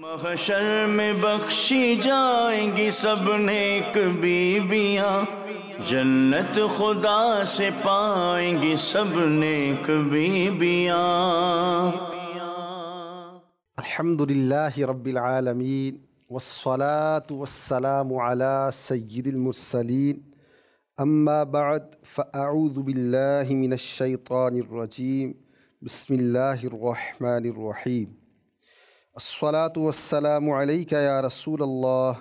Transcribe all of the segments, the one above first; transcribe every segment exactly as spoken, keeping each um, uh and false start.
محشر میں بخشی جائیں گی سب نیک بیویاں، جنت خدا سے پائیں گی سب نیک بیویاں۔ الحمدللہ رب العالمین والصلاة والسلام علی سید المرسلین، اما بعد فاعوذ باللہ من الشیطان الرجیم، بسم اللہ الرحمن الرحیم۔ الصلاة والسلام علیک یا رسول اللہ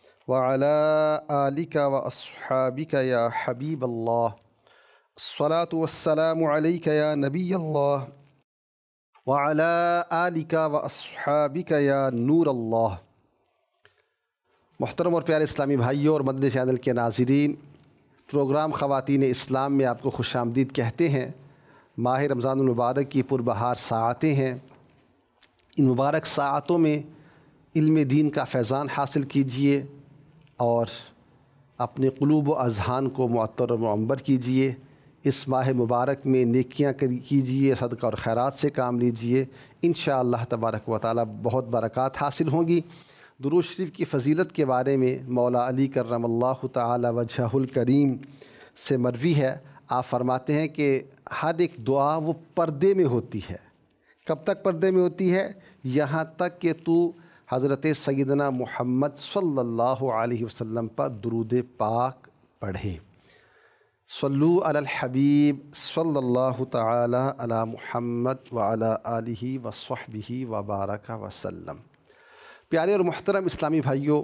وعلی آلک واصحابک یا حبیب اللہ۔ الصلاة والسلام علیک یا نبی اللہ وعلی آلک واصحابک یا نور اللہ۔ محترم اور پیارے اسلامی بھائیوں اور مدنی چینل کے ناظرین، پروگرام خواتین اسلام میں آپ کو خوش آمدید کہتے ہیں۔ ماہ رمضان المبارک کی پربہار ساعتیں ہیں، ان مبارک ساعتوں میں علم دین کا فیضان حاصل کیجیے اور اپنے قلوب و اذہان کو معطر و معمر کیجیے۔ اس ماہ مبارک میں نیکیاں کیجیے، صدقہ اور خیرات سے کام لیجیے، انشاءاللہ تبارک و تعالی بہت برکات حاصل ہوں گی۔ درود شریف کی فضیلت کے بارے میں مولا علی کرم اللہ تعالی وجہہ الکریم سے مروی ہے، آپ فرماتے ہیں کہ ہر ایک دعا وہ پردے میں ہوتی ہے۔ کب تک پردے میں ہوتی ہے؟ یہاں تک کہ تو حضرت سیدنا محمد صلی اللہ علیہ وسلم پر درود پاک پڑھے۔ صلو علی الحبیب صلی اللہ تعالی علی محمد وعلی آلہ وصحبہ وبارک وسلم۔ پیارے اور محترم اسلامی بھائیوں،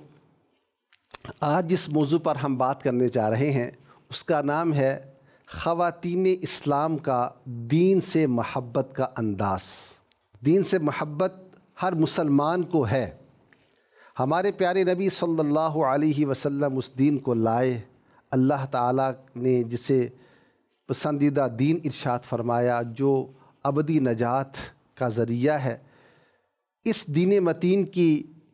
آج جس موضوع پر ہم بات کرنے جا رہے ہیں اس کا نام ہے خواتین اسلام کا دین سے محبت کا انداز۔ دین سے محبت ہر مسلمان کو ہے۔ ہمارے پیارے نبی صلی اللہ علیہ وسلم اس دین کو لائے، اللہ تعالیٰ نے جسے پسندیدہ دین ارشاد فرمایا جو ابدی نجات کا ذریعہ ہے۔ اس دین متین کی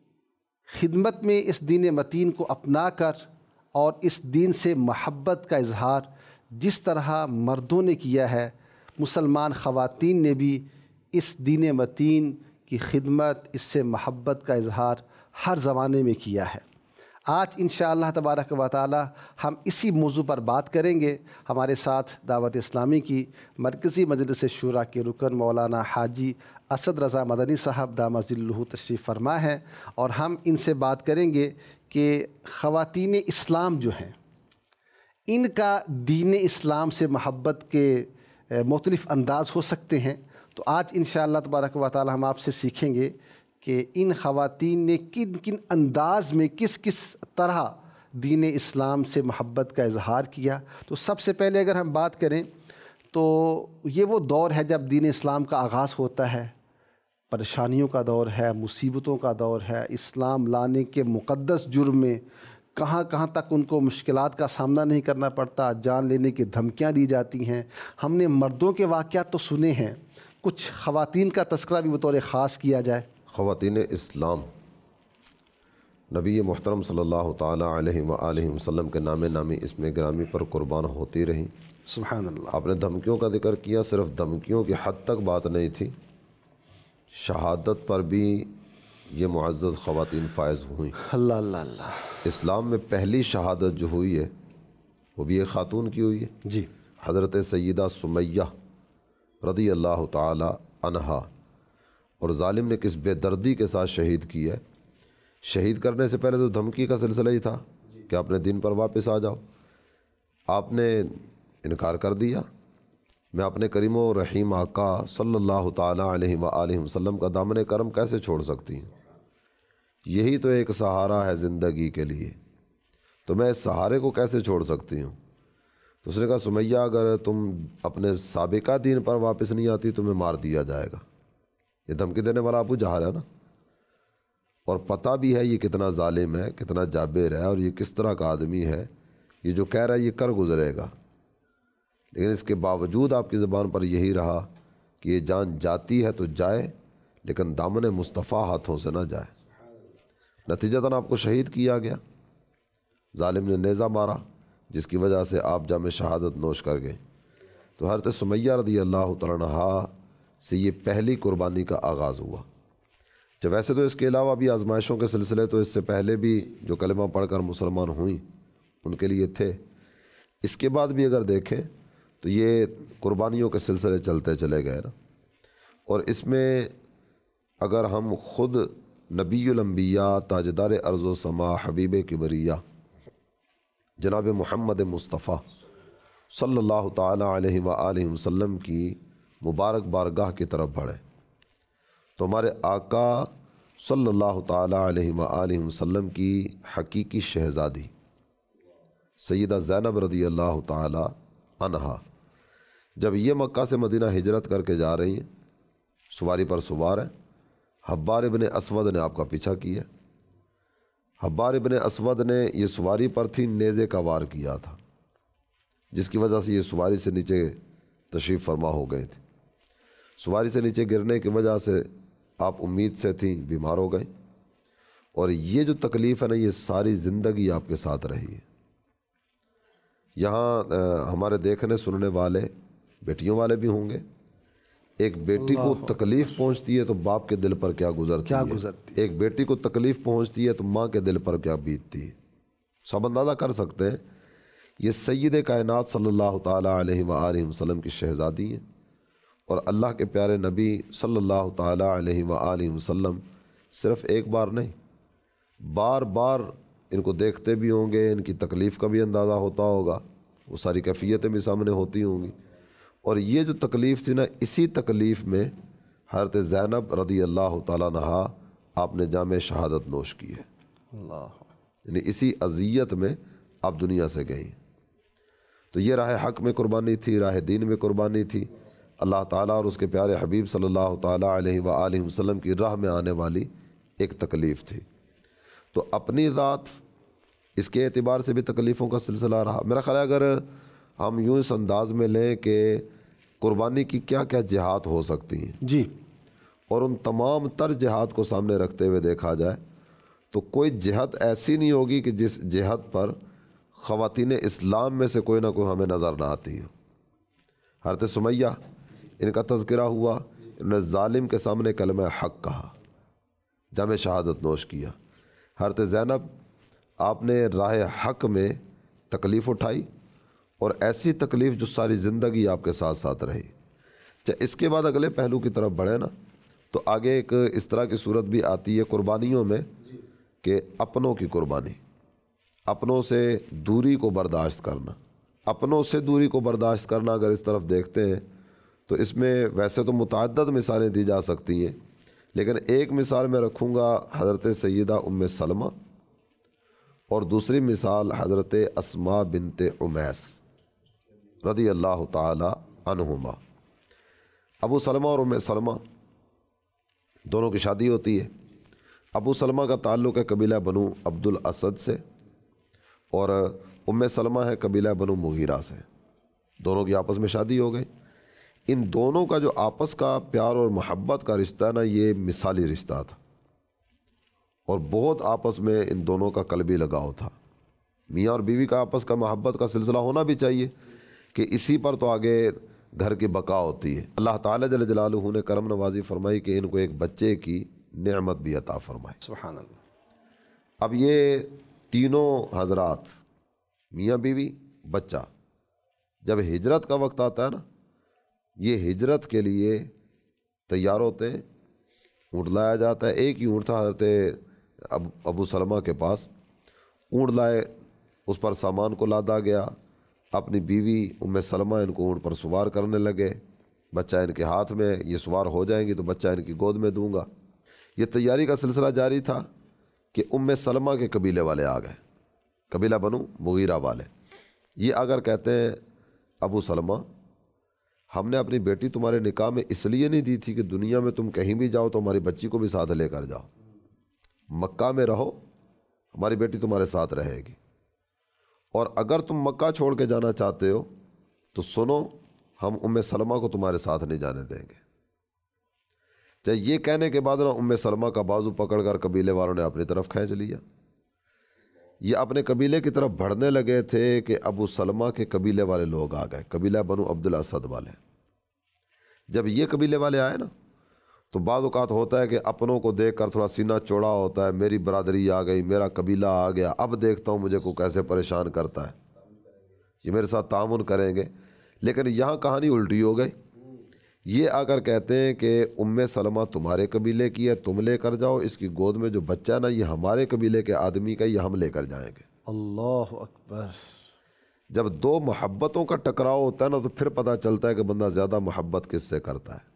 خدمت میں، اس دین متین کو اپنا کر اور اس دین سے محبت کا اظہار جس طرح مردوں نے کیا ہے، مسلمان خواتین نے بھی اس دین متین کی خدمت، اس سے محبت کا اظہار ہر زمانے میں کیا ہے۔ آج انشاءاللہ تبارک و تعالی ہم اسی موضوع پر بات کریں گے۔ ہمارے ساتھ دعوت اسلامی کی مرکزی مجلس شورا کے رکن مولانا حاجی اسد رضا مدنی صاحب دامت ظلہ تشریف فرما ہے، اور ہم ان سے بات کریں گے کہ خواتین اسلام جو ہیں ان کا دین اسلام سے محبت کے مختلف انداز ہو سکتے ہیں۔ تو آج انشاءاللہ تبارک و تعالی ہم آپ سے سیکھیں گے کہ ان خواتین نے کن کن انداز میں کس کس طرح دین اسلام سے محبت کا اظہار کیا۔ تو سب سے پہلے اگر ہم بات کریں تو یہ وہ دور ہے جب دین اسلام کا آغاز ہوتا ہے، پریشانیوں کا دور ہے، مصیبتوں کا دور ہے۔ اسلام لانے کے مقدس جرم میں کہاں کہاں تک ان کو مشکلات کا سامنا نہیں کرنا پڑتا، جان لینے کی دھمکیاں دی جاتی ہیں۔ ہم نے مردوں کے واقعات تو سنے ہیں، کچھ خواتین کا تذکرہ بھی بطور خاص کیا جائے۔ خواتین اسلام نبی محترم صلی اللہ تعالی علیہ وآلہ وسلم کے نام نامی اسم گرامی پر قربان ہوتی رہیں۔ سبحان اللہ۔ آپ نے دھمکیوں کا ذکر کیا، صرف دھمکیوں کی حد تک بات نہیں تھی، شہادت پر بھی یہ معزز خواتین فائز ہوئیں۔ اللہ اللہ اللہ۔ اسلام میں پہلی شہادت جو ہوئی ہے وہ بھی ایک خاتون کی ہوئی ہے، جی، حضرت سیدہ سمیہ رضی اللہ تعالی عنہا۔ اور ظالم نے کس بے دردی کے ساتھ شہید کی ہے۔ شہید کرنے سے پہلے تو دھمکی کا سلسلہ ہی تھا کہ اپنے دین پر واپس آ جاؤ۔ آپ نے انکار کر دیا، میں اپنے کریم و رحیم آقا صلی اللہ تعالی علیہ وآلہ وسلم کا دامن کرم کیسے چھوڑ سکتی ہوں؟ یہی تو ایک سہارا ہے زندگی کے لیے، تو میں اس سہارے کو کیسے چھوڑ سکتی ہوں؟ تو اس نے کہا سمیہ اگر تم اپنے سابقہ دین پر واپس نہیں آتی تمہیں مار دیا جائے گا۔ یہ دھمکی دینے والا ابو جہل ہے نا، اور پتہ بھی ہے یہ کتنا ظالم ہے، کتنا جابر ہے، اور یہ کس طرح کا آدمی ہے، یہ جو کہہ رہا ہے یہ کر گزرے گا۔ لیکن اس کے باوجود آپ کی زبان پر یہی رہا کہ یہ جان جاتی ہے تو جائے، لیکن دامن مصطفیٰ ہاتھوں سے نہ جائے۔ نتیجتاً آپ کو شہید کیا گیا، ظالم نے نیزہ مارا، جس کی وجہ سے آپ جام شہادت نوش کر گئے۔ تو حضرت سمیہ رضی اللہ تعالیٰ عنہا سے یہ پہلی قربانی کا آغاز ہوا۔ جب ویسے تو اس کے علاوہ بھی آزمائشوں کے سلسلے تو اس سے پہلے بھی جو کلمہ پڑھ کر مسلمان ہوئیں ان کے لیے تھے، اس کے بعد بھی اگر دیکھیں تو یہ قربانیوں کے سلسلے چلتے چلے گئے نا۔ اور اس میں اگر ہم خود نبی الانبیاء تاجدار ارض و سما حبیب کبریہ جناب محمد مصطفیٰ صلی اللہ تعالیٰ علیہ وآلہ وسلم کی مبارک بارگاہ کی طرف بڑھیں تو ہمارے آقا صلی اللہ تعالیٰ علیہ وآلہ وسلم کی حقیقی شہزادی سیدہ زینب رضی اللہ تعالیٰ عنہا جب یہ مکہ سے مدینہ ہجرت کر کے جا رہی ہیں، سواری پر سوار ہیں، حبار ابن اسود نے آپ کا پیچھا کیا۔ حبار ابن اسود نے یہ سواری پر تھی، نیزے کا وار کیا تھا، جس کی وجہ سے یہ سواری سے نیچے تشریف فرما ہو گئے تھے۔ سواری سے نیچے گرنے کی وجہ سے آپ امید سے تھیں، بیمار ہو گئیں، اور یہ جو تکلیف ہے نا یہ ساری زندگی آپ کے ساتھ رہی ہے۔ یہاں ہمارے دیکھنے سننے والے بیٹیوں والے بھی ہوں گے، ایک بیٹی کو تکلیف پہنچتی ہے تو باپ کے دل پر کیا گزرتی ہے، ایک بیٹی کو تکلیف پہنچتی ہے تو ماں کے دل پر کیا بیتتی ہے۔ سب اندازہ کر سکتے ہیں یہ سید کائنات صلی اللہ تعالیٰ علیہ وآلہ وسلم کی شہزادی ہیں، اور اللہ کے پیارے نبی صلی اللہ تعالیٰ علیہ وآلہ وسلم صرف ایک بار نہیں، بار بار ان کو دیکھتے بھی ہوں گے، ان کی تکلیف کا بھی اندازہ ہوتا ہوگا، وہ ساری کیفیتیں بھی سامنے ہوتی ہوں گی۔ اور یہ جو تکلیف تھی نا، اسی تکلیف میں حضرت زینب رضی اللہ تعالیٰ عنہا آپ نے جام شہادت نوش کی ہے، اللہ، یعنی اسی اذیت میں آپ دنیا سے گئیں۔ تو یہ راہ حق میں قربانی تھی، راہ دین میں قربانی تھی، اللہ تعالیٰ اور اس کے پیارے حبیب صلی اللہ تعالیٰ علیہ وآلہ وسلم کی راہ میں آنے والی ایک تکلیف تھی۔ تو اپنی ذات اس کے اعتبار سے بھی تکلیفوں کا سلسلہ رہا۔ میرا خیال ہے اگر ہم یوں اس انداز میں لیں کہ قربانی کی کیا کیا جہات ہو سکتی ہیں جی، اور ان تمام تر جہات کو سامنے رکھتے ہوئے دیکھا جائے تو کوئی جہت ایسی نہیں ہوگی کہ جس جہت پر خواتین اسلام میں سے کوئی نہ کوئی ہمیں نظر نہ آتی ہے۔ حضرت سمیہ ان کا تذکرہ ہوا، انہوں نے ظالم کے سامنے کلمہ حق کہا، جام شہادت نوش کیا۔ حضرت زینب آپ نے راہ حق میں تکلیف اٹھائی، اور ایسی تکلیف جو ساری زندگی آپ کے ساتھ ساتھ رہی۔ چاہے اس کے بعد اگلے پہلو کی طرف بڑھے نا تو آگے ایک اس طرح کی صورت بھی آتی ہے قربانیوں میں کہ اپنوں کی قربانی، اپنوں سے دوری کو برداشت کرنا۔ اپنوں سے دوری کو برداشت کرنا اگر اس طرف دیکھتے ہیں تو اس میں ویسے تو متعدد مثالیں دی جا سکتی ہیں، لیکن ایک مثال میں رکھوں گا حضرت سیدہ ام سلمہ، اور دوسری مثال حضرت اسماء بنت امیس رضی اللہ تعالی عنہما۔ ابو سلمہ اور ام سلمہ دونوں کی شادی ہوتی ہے۔ ابو سلمہ کا تعلق ہے قبیلہ بنو عبد الاسد سے، اور ام سلمہ ہے قبیلہ بنو مغیرہ سے۔ دونوں کی آپس میں شادی ہو گئی۔ ان دونوں کا جو آپس کا پیار اور محبت کا رشتہ نا یہ مثالی رشتہ تھا، اور بہت آپس میں ان دونوں کا قلبی لگاؤ تھا۔ میاں اور بیوی کا آپس کا محبت کا سلسلہ ہونا بھی چاہیے کہ اسی پر تو آگے گھر کی بقا ہوتی ہے۔ اللہ تعالیٰ جل جلالہ نے کرم نوازی فرمائی کہ ان کو ایک بچے کی نعمت بھی عطا فرمائی، سبحان اللہ۔ اب یہ تینوں حضرات میاں بیوی بچہ جب ہجرت کا وقت آتا ہے نا، یہ ہجرت کے لیے تیار ہوتے ہیں، اونٹ لایا جاتا ہے۔ ایک ہی اونٹ تھا حضرت ابو سلمہ کے پاس، اونٹ لائے، اس پر سامان کو لادا گیا، اپنی بیوی ام سلمہ ان کو اونٹ پر سوار کرنے لگے، بچہ ان کے ہاتھ میں، یہ سوار ہو جائیں گی تو بچہ ان کی گود میں دوں گا۔ یہ تیاری کا سلسلہ جاری تھا کہ ام سلمہ کے قبیلے والے آ گئے، قبیلہ بنو مغیرہ والے۔ یہ اگر کہتے ہیں ابو سلمہ ہم نے اپنی بیٹی تمہارے نکاح میں اس لیے نہیں دی تھی کہ دنیا میں تم کہیں بھی جاؤ تو ہماری بچی کو بھی ساتھ لے کر جاؤ، مکہ میں رہو، ہماری بیٹی تمہارے ساتھ رہے گی، اور اگر تم مکہ چھوڑ کے جانا چاہتے ہو تو سنو ہم ام سلمہ کو تمہارے ساتھ نہیں جانے دیں گے۔ چاہے یہ کہنے کے بعد نا ام سلمہ کا بازو پکڑ کر قبیلے والوں نے اپنی طرف کھینچ لیا۔ یہ اپنے قبیلے کی طرف بڑھنے لگے تھے کہ ابو سلمہ کے قبیلے والے لوگ آ گئے، قبیلہ بنو عبد الاسد والے۔ جب یہ قبیلے والے آئے نا تو بعض اوقات ہوتا ہے کہ اپنوں کو دیکھ کر تھوڑا سینہ چوڑا ہوتا ہے، میری برادری آ گئی، میرا قبیلہ آ گیا، اب دیکھتا ہوں مجھے کو کیسے پریشان کرتا ہے، یہ میرے ساتھ تعاون کریں گے۔ لیکن یہاں کہانی الٹی ہو گئی، یہ آ کر کہتے ہیں کہ ام سلمہ تمہارے قبیلے کی ہے، تم لے کر جاؤ، اس کی گود میں جو بچہ ہے نا یہ ہمارے قبیلے کے آدمی کا، یہ ہم لے کر جائیں گے۔ اللہ اکبر۔ جب دو محبتوں کا ٹکراؤ ہوتا ہے نا تو پھر پتہ چلتا ہے کہ بندہ زیادہ محبت کس سے کرتا ہے۔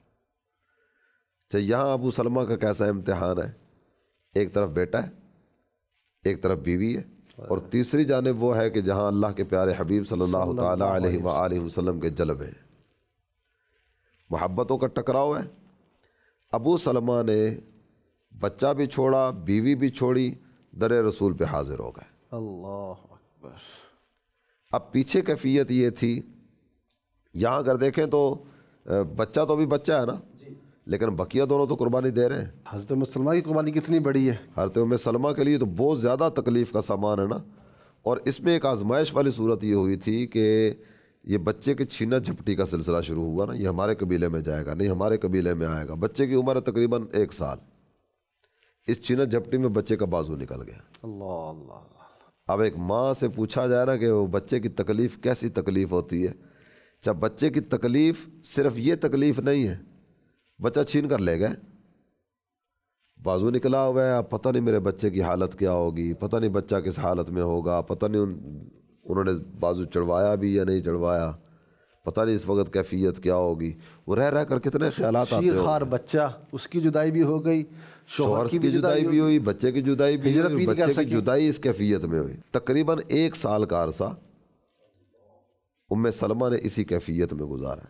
چاہے یہاں ابو سلمہ کا کیسا امتحان ہے، ایک طرف بیٹا ہے، ایک طرف بیوی ہے، اور تیسری جانب وہ ہے کہ جہاں اللہ کے پیارے حبیب صلی اللہ تعالیٰ علیہ وآلہ وسلم کے جلوے ہیں، محبتوں کا ٹکراؤ ہے۔ ابو سلمہ نے بچہ بھی چھوڑا، بیوی بھی چھوڑی، در رسول پہ حاضر ہو گئے۔ اللہ اکبر۔ اب پیچھے کیفیت یہ تھی، یہاں اگر دیکھیں تو بچہ تو بھی بچہ ہے نا، لیکن بقیہ دونوں تو قربانی دے رہے ہیں۔ حضرت ام سلمہ کی قربانی کتنی بڑی ہے، حضرت ام سلمہ کے لیے تو بہت زیادہ تکلیف کا سامان ہے نا۔ اور اس میں ایک آزمائش والی صورت یہ ہوئی تھی کہ یہ بچے کے چھینا جھپٹی کا سلسلہ شروع ہوا نا، یہ ہمارے قبیلے میں جائے گا، نہیں ہمارے قبیلے میں آئے گا۔ بچے کی عمر ہے تقریباً ایک سال، اس چھینا جھپٹی میں بچے کا بازو نکل گیا۔ اللہ اللہ۔ اب ایک ماں سے پوچھا جائے نا کہ وہ بچے کی تکلیف کیسی تکلیف ہوتی ہے، جب بچے کی تکلیف صرف یہ تکلیف نہیں ہے، بچہ چھین کر لے گئے، بازو نکلا ہوا ہے، اب پتہ نہیں میرے بچے کی حالت کیا ہوگی، پتہ نہیں بچہ کس حالت میں ہوگا، پتہ نہیں ان انہوں نے بازو چڑھوایا بھی یا نہیں چڑھوایا، پتہ نہیں اس وقت کیفیت کیا ہوگی۔ وہ رہ رہ کر کتنے خیالات آتے ہیں، شیر خوار بچہ، اس کی جدائی بھی ہو گئی، شوہر کی جدائی بھی ہوئی، بچے کی جدائی بھی ہوئی، بچے کی جدائی اس کیفیت میں ہوئی۔ تقریباً ایک سال کا عرصہ ام سلمہ نے اسی کیفیت میں گزارا،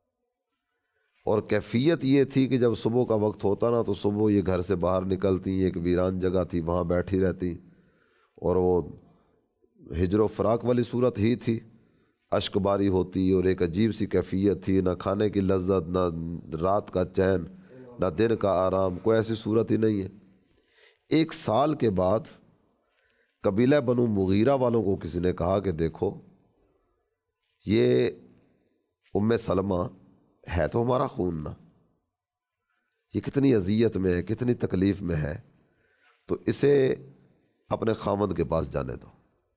اور کیفیت یہ تھی کہ جب صبح کا وقت ہوتا نا تو صبح یہ گھر سے باہر نکلتی، ایک ویران جگہ تھی وہاں بیٹھی رہتی، اور وہ ہجر و فراق والی صورت ہی تھی، اشک باری ہوتی، اور ایک عجیب سی کیفیت تھی، نہ کھانے کی لذت، نہ رات کا چین، نہ دن کا آرام، کوئی ایسی صورت ہی نہیں ہے۔ ایک سال کے بعد قبیلہ بنو مغیرہ والوں کو کسی نے کہا کہ دیکھو یہ ام سلمہ ہے تو ہمارا خون نا، یہ کتنی اذیت میں ہے، کتنی تکلیف میں ہے، تو اسے اپنے خاوند کے پاس جانے دو۔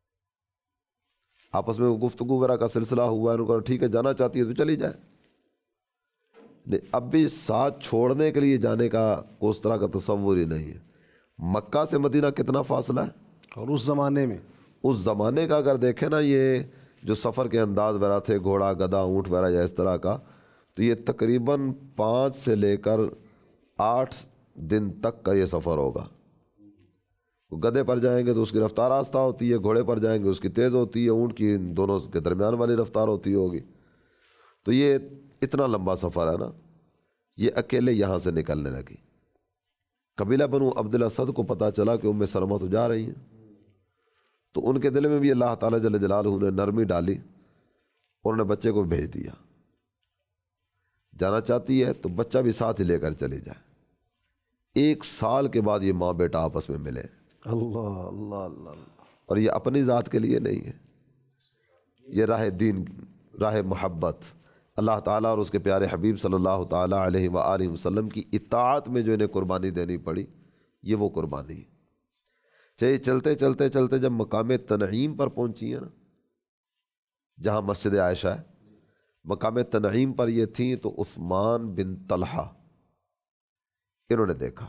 آپس میں گفتگو وغیرہ کا سلسلہ ہوا ہے، انہوں نے کہا ٹھیک ہے جانا چاہتی ہے تو چلی جائے، اب بھی ساتھ چھوڑنے کے لیے جانے کا کوئی اس طرح کا تصور ہی نہیں ہے۔ مکہ سے مدینہ کتنا فاصلہ ہے، اور اس زمانے میں اس زمانے کا اگر دیکھیں نا، یہ جو سفر کے انداز وغیرہ تھے، گھوڑا گدھا اونٹ وغیرہ یا اس طرح کا، تو یہ تقریباً پانچ سے لے کر آٹھ دن تک کا یہ سفر ہوگا۔ گدھے پر جائیں گے تو اس کی رفتار آہستہ ہوتی ہے، گھوڑے پر جائیں گے اس کی تیز ہوتی ہے، اونٹ کی دونوں کے درمیان والی رفتار ہوتی ہوگی، تو یہ اتنا لمبا سفر ہے نا۔ یہ اکیلے یہاں سے نکلنے لگی، قبیلہ بنو عبد الاسد کو پتہ چلا کہ ام سلمہ تو جا رہی ہیں، تو ان کے دل میں بھی اللہ تعالیٰ جل جلالہ نے نرمی ڈالی، اور انہوں نے بچے کو بھیج دیا، جانا چاہتی ہے تو بچہ بھی ساتھ ہی لے کر چلی جائے۔ ایک سال کے بعد یہ ماں بیٹا آپس میں ملے، اللہ اللہ اللہ اللہ۔ اور یہ اپنی ذات کے لیے نہیں ہے، یہ راہ دین، راہ محبت، اللہ تعالیٰ اور اس کے پیارے حبیب صلی اللہ تعالیٰ علیہ وآلہ وسلم کی اطاعت میں جو انہیں قربانی دینی پڑی، یہ وہ قربانی ہے۔ چاہیے چلتے چلتے چلتے جب مقام تنعیم پر پہنچی ہیں نا، جہاں مسجد عائشہ ہے، مقام تنعیم پر یہ تھیں تو عثمان بن طلحہ انہوں نے دیکھا۔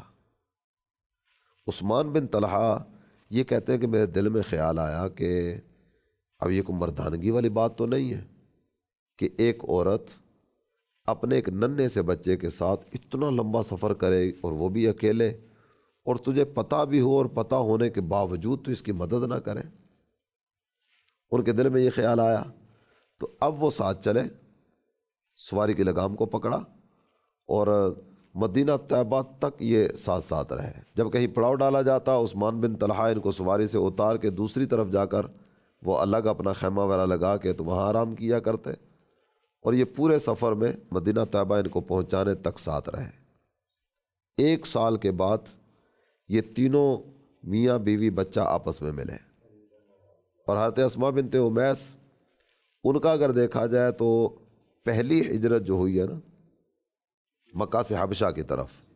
عثمان بن طلحہ یہ کہتے ہیں کہ میرے دل میں خیال آیا کہ اب یہ کوئی مردانگی والی بات تو نہیں ہے کہ ایک عورت اپنے ایک ننھے سے بچے کے ساتھ اتنا لمبا سفر کرے، اور وہ بھی اکیلے، اور تجھے پتہ بھی ہو اور پتہ ہونے کے باوجود تو اس کی مدد نہ کرے۔ ان کے دل میں یہ خیال آیا، تو اب وہ ساتھ چلے، سواری کی لگام کو پکڑا، اور مدینہ طیبہ تک یہ ساتھ ساتھ رہے۔ جب کہیں پڑاؤ ڈالا جاتا، عثمان بن طلحہ ان کو سواری سے اتار کے دوسری طرف جا کر وہ الگ اپنا خیمہ وغیرہ لگا کے تو وہاں آرام کیا کرتے، اور یہ پورے سفر میں مدینہ طیبہ ان کو پہنچانے تک ساتھ رہے۔ ایک سال کے بعد یہ تینوں میاں بیوی بچہ آپس میں ملے، اور حضرت اسماء بنت امیس، ان کا اگر دیکھا جائے تو پہلی ہجرت جو ہوئی ہے نا مکہ سے حبشہ کی طرف،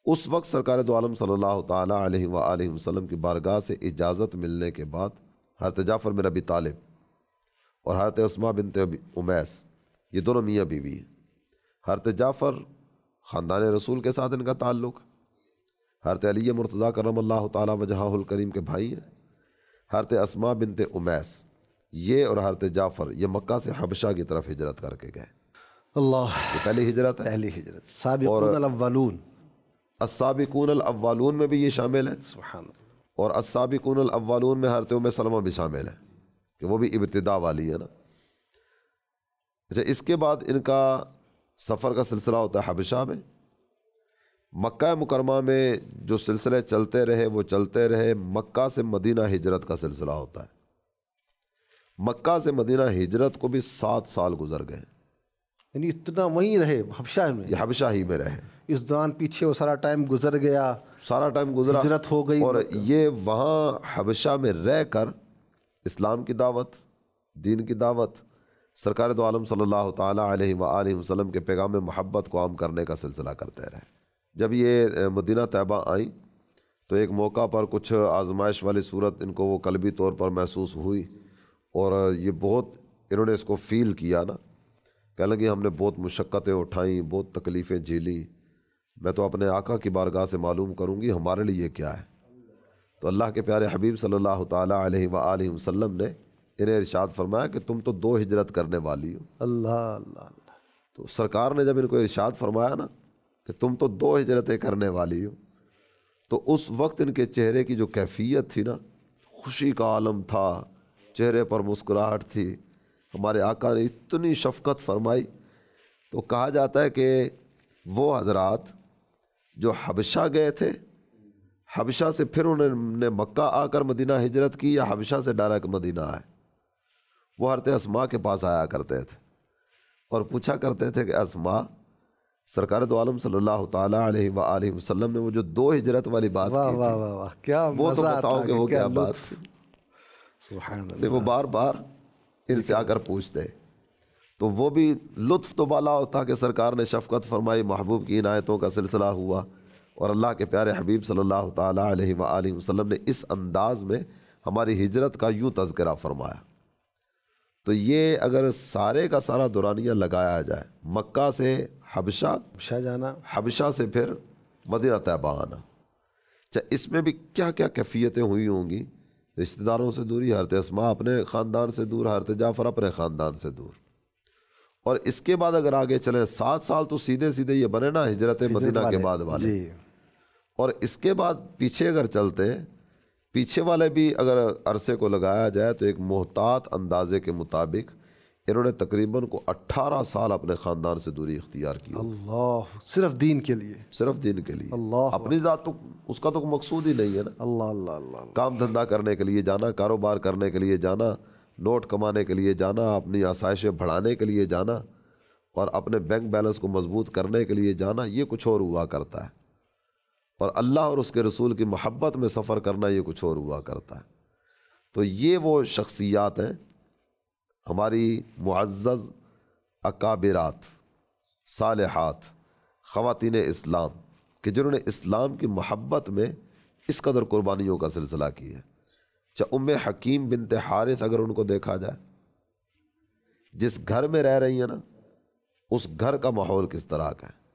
اس وقت سرکار دو عالم صلی اللہ تعالیٰ علیہ وآلہ وسلم کی بارگاہ سے اجازت ملنے کے بعد حضرت جعفر بن ابی طالب اور حضرت اسماء بنت امیس یہ دونوں میاں بیوی ہیں۔ حضرت جعفر خاندان رسول کے ساتھ ان کا تعلق، حضرت علی مرتضیٰ کرم اللہ تعالیٰ وجہہ الکریم کے بھائی ہیں۔ حضرت اسماء بنت امیس یہ اور حضرت جعفر یہ مکہ سے حبشہ کی طرف ہجرت کر کے گئے۔ اللہ، یہ پہلی ہجرت ہے۔ پہلی ہجرت، سابقون الاولون، السابقون الاولون میں بھی یہ شامل ہے، سبحان اللہ۔ اور السابقون الاولون میں حضرت ام سلمہ بھی شامل ہے کہ وہ بھی ابتدا والی ہے نا۔ اچھا، اس کے بعد ان کا سفر کا سلسلہ ہوتا ہے حبشہ میں۔ مکہ مکرمہ میں جو سلسلے چلتے رہے وہ چلتے رہے، مکہ سے مدینہ ہجرت کا سلسلہ ہوتا ہے۔ مکہ سے مدینہ ہجرت کو بھی سات سال گزر گئے، یعنی اتنا وہیں رہے حبشہ میں، یہ حبشہ ہی میں رہے۔ اس دوران پیچھے وہ سارا ٹائم گزر گیا، سارا ٹائم گزرا، ہجرت ہو گئی، اور یہ وہاں حبشہ میں رہ کر اسلام کی دعوت، دین کی دعوت، سرکار دو عالم صلی اللہ تعالیٰ علیہ وآلہ وسلم کے پیغام محبت کو عام کرنے کا سلسلہ کرتے رہے۔ جب یہ مدینہ طیبہ آئیں تو ایک موقع پر کچھ آزمائش والی صورت ان کو وہ قلبی طور پر محسوس ہوئی، اور یہ بہت انہوں نے اس کو فیل کیا نا، کہنے لگے ہم نے بہت مشقتیں اٹھائیں، بہت تکلیفیں جھیلی، میں تو اپنے آقا کی بارگاہ سے معلوم کروں گی ہمارے لیے کیا ہے۔ تو اللہ کے پیارے حبیب صلی اللہ تعالیٰ علیہ وآلہ وسلم نے انہیں ارشاد فرمایا کہ تم تو دو ہجرت کرنے والی ہو۔ اللہ اللہ اللہ۔ تو سرکار نے جب ان کو ارشاد فرمایا نا کہ تم تو دو ہجرتیں کرنے والی ہو، تو اس وقت ان کے چہرے کی جو کیفیت تھی نا، خوشی کا عالم تھا، چہرے پر مسکراہٹ تھی۔ ہمارے آقا نے اتنی شفقت فرمائی، تو کہا جاتا ہے کہ وہ حضرات جو حبشہ گئے تھے، حبشہ سے پھر انہوں نے مکہ آ کر مدینہ ہجرت کی، یا حبشہ سے ڈائریکٹ مدینہ آئے، وہ حضرت اسماء کے پاس آیا کرتے تھے اور پوچھا کرتے تھے کہ اسماء، سرکار دو عالم صلی اللہ تعالیٰ علیہ وآلہ وسلم نے وہ جو دو ہجرت والی بات واہ کی واہ تھی، واہ واہ، کیا وہ تو مزہ بتاؤ آتا کہ وہ کیا بات لطف۔ تھی۔ سبحان وہ اللہ۔ بار بار ان سے آ کر پوچھتے، تو وہ بھی لطف تو بالا ہوتا کہ سرکار نے شفقت فرمائی، محبوب کی عنایتوں کا سلسلہ ہوا، اور اللہ کے پیارے حبیب صلی اللہ تعالیٰ علیہ وآلہ وسلم نے اس انداز میں ہماری ہجرت کا یوں تذکرہ فرمایا۔ تو یہ اگر سارے کا سارا دورانیہ لگایا جائے، مکہ سے حبشہ، حبشہ جانا، حبشہ سے پھر مدینہ طیبہ آنا، چاہے اس میں بھی کیا کیا کیفیتیں ہوئی ہوں گی، رشتہ داروں سے دوری، حضرت اسماء اپنے خاندان سے دور، حضرت جعفر اپنے خاندان سے دور، اور اس کے بعد اگر آگے چلیں سات سال تو سیدھے سیدھے یہ بنے نا ہجرت مدینہ کے بعد والے، جی۔ اور اس کے بعد پیچھے اگر چلتے ہیں، پیچھے والے بھی اگر عرصے کو لگایا جائے تو ایک محتاط اندازے کے مطابق انہوں نے تقریباً کو اٹھارہ سال اپنے خاندان سے دوری اختیار کی، اللہ، صرف دین کے لیے، صرف دین کے لیے۔ اللہ، اپنی ذات تو اس کا تو مقصود ہی نہیں ہے نا، اللہ اللہ اللہ۔ کام دھندا کرنے کے لیے جانا، کاروبار کرنے کے لیے جانا، نوٹ کمانے کے لیے جانا، اپنی آسائشیں بڑھانے کے لیے جانا، اور اپنے بینک بیلنس کو مضبوط کرنے کے لیے جانا، یہ کچھ اور ہوا کرتا ہے، اور اللہ اور اس کے رسول کی محبت میں سفر کرنا یہ کچھ اور ہوا کرتا ہے۔ تو یہ وہ شخصیات ہیں ہماری معزز اکابرات، صالحات، خواتین اسلام، کہ جنہوں نے اسلام کی محبت میں اس قدر قربانیوں کا سلسلہ کیا ہے۔ چاہے ام حکیم بنت حارث اگر ان کو دیکھا جائے، جس گھر میں رہ رہی ہیں نا، اس گھر کا ماحول کس طرح کا ہے۔